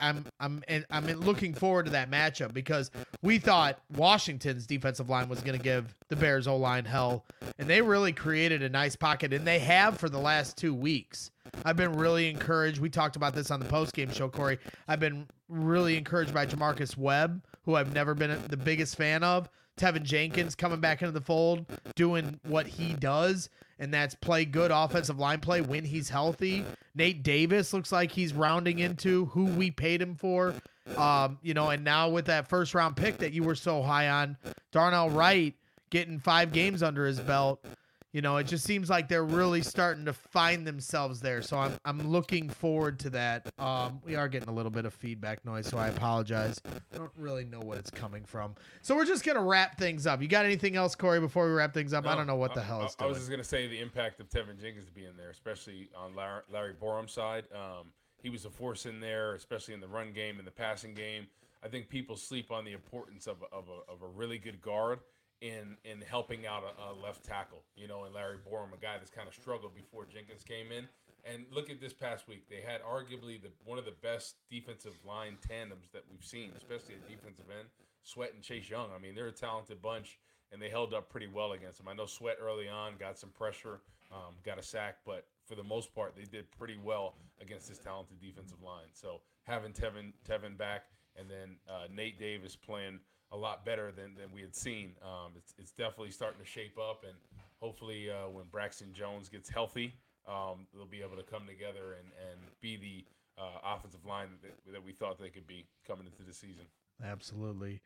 I'm looking forward to that matchup because we thought Washington's defensive line was going to give the Bears O-line hell, and they really created a nice pocket, and they have for the last 2 weeks. I've been really encouraged. We talked about this on the postgame show, Corey. I've been really encouraged by Jamarcus Webb, who I've never been the biggest fan of. Tevin Jenkins coming back into the fold, doing what he does, and that's play good offensive line play when he's healthy. Nate Davis looks like he's rounding into who we paid him for. And now with that first round pick that you were so high on, Darnell Wright getting 5 games under his belt. It just seems like they're really starting to find themselves there. So I'm looking forward to that. We are getting a little bit of feedback noise, so I apologize. I don't really know what it's coming from. So we're just going to wrap things up. You got anything else, Corey, before we wrap things up? No, I don't know what the hell it's doing. I was just going to say the impact of Tevin Jenkins being there, especially on Larry Borum's side. He was a force in there, especially in the run game and the passing game. I think people sleep on the importance of a really good guard in helping out a left tackle, and Larry Borum, a guy that's kind of struggled before Jenkins came in. And look at this past week. They had arguably one of the best defensive line tandems that we've seen, especially at defensive end, Sweat and Chase Young. I mean, they're a talented bunch, and they held up pretty well against them. I know Sweat early on got some pressure, got a sack, but for the most part, they did pretty well against this talented defensive line. So having Tevin back, and then Nate Davis playing a lot better than we had seen, it's definitely starting to shape up, and hopefully when Braxton Jones gets healthy, they'll be able to come together and be the offensive line that we thought they could be coming into the season. Absolutely.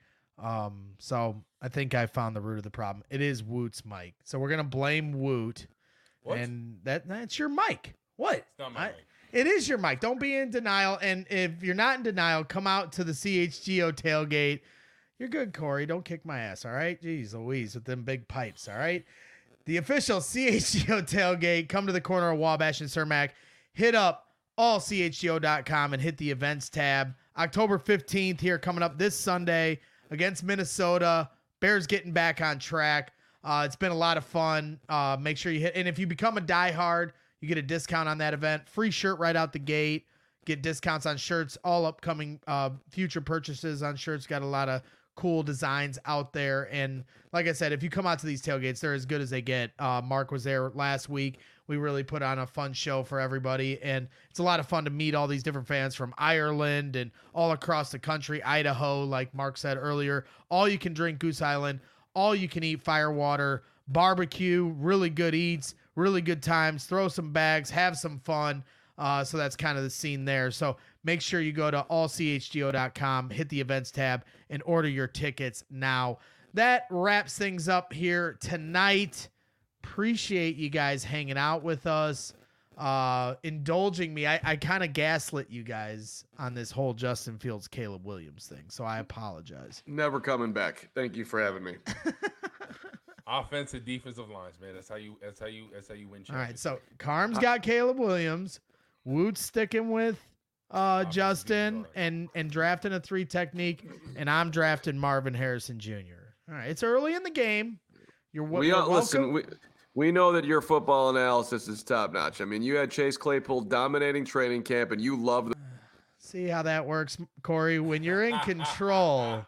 So I think I found the root of the problem. It is Woot's mic. So we're gonna blame Woot. What? And that's your mic. What? It's not my mic. It is your mic. Don't be in denial. And if you're not in denial, come out to the CHGO tailgate. You're good, Corey. Don't kick my ass, all right? Jeez Louise with them big pipes, all right? The official CHGO tailgate. Come to the corner of Wabash and Cermak. Hit up allchgo.com and hit the events tab. October 15th here coming up this Sunday against Minnesota. Bears getting back on track. It's been a lot of fun. Make sure you hit. And if you become a diehard, you get a discount on that event. Free shirt right out the gate. Get discounts on shirts. All upcoming future purchases on shirts. Got a lot of cool designs out there. And like I said, if you come out to these tailgates, they're as good as they get. Mark was there last week. We really put on a fun show for everybody. And it's a lot of fun to meet all these different fans from Ireland and all across the country, Idaho, like Mark said earlier. All you can drink Goose Island. All you can eat Firewater. Barbecue, really good eats, really good times. Throw some bags, have some fun. So that's kind of the scene there. So make sure you go to allchgo.com, hit the events tab, and order your tickets now. That wraps things up here tonight. Appreciate you guys hanging out with us, indulging me. I kind of gaslit you guys on this whole Justin Fields, Caleb Williams thing, so I apologize. Never coming back. Thank you for having me. Offensive, defensive lines, man. That's how you win. All right, so Carm's got Caleb Williams. Woot's sticking with Justin and drafting a 3 technique, and I'm drafting Marvin Harrison Jr. All right, it's early in the game. Listen, we know that your football analysis is top notch. I mean, you had Chase Claypool dominating training camp, and you love the. See how that works, Corey. When you're in control,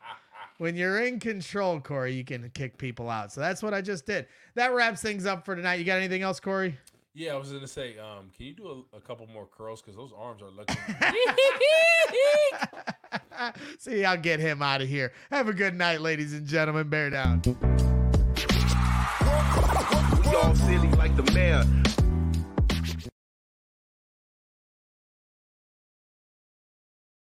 Corey, you can kick people out. So that's what I just did. That wraps things up for tonight. You got anything else, Corey? Yeah, I was gonna say, can you do a couple more curls because those arms are looking. See, I'll get him out of here. Have a good night, ladies and gentlemen. Bear down. We all silly like the mayor.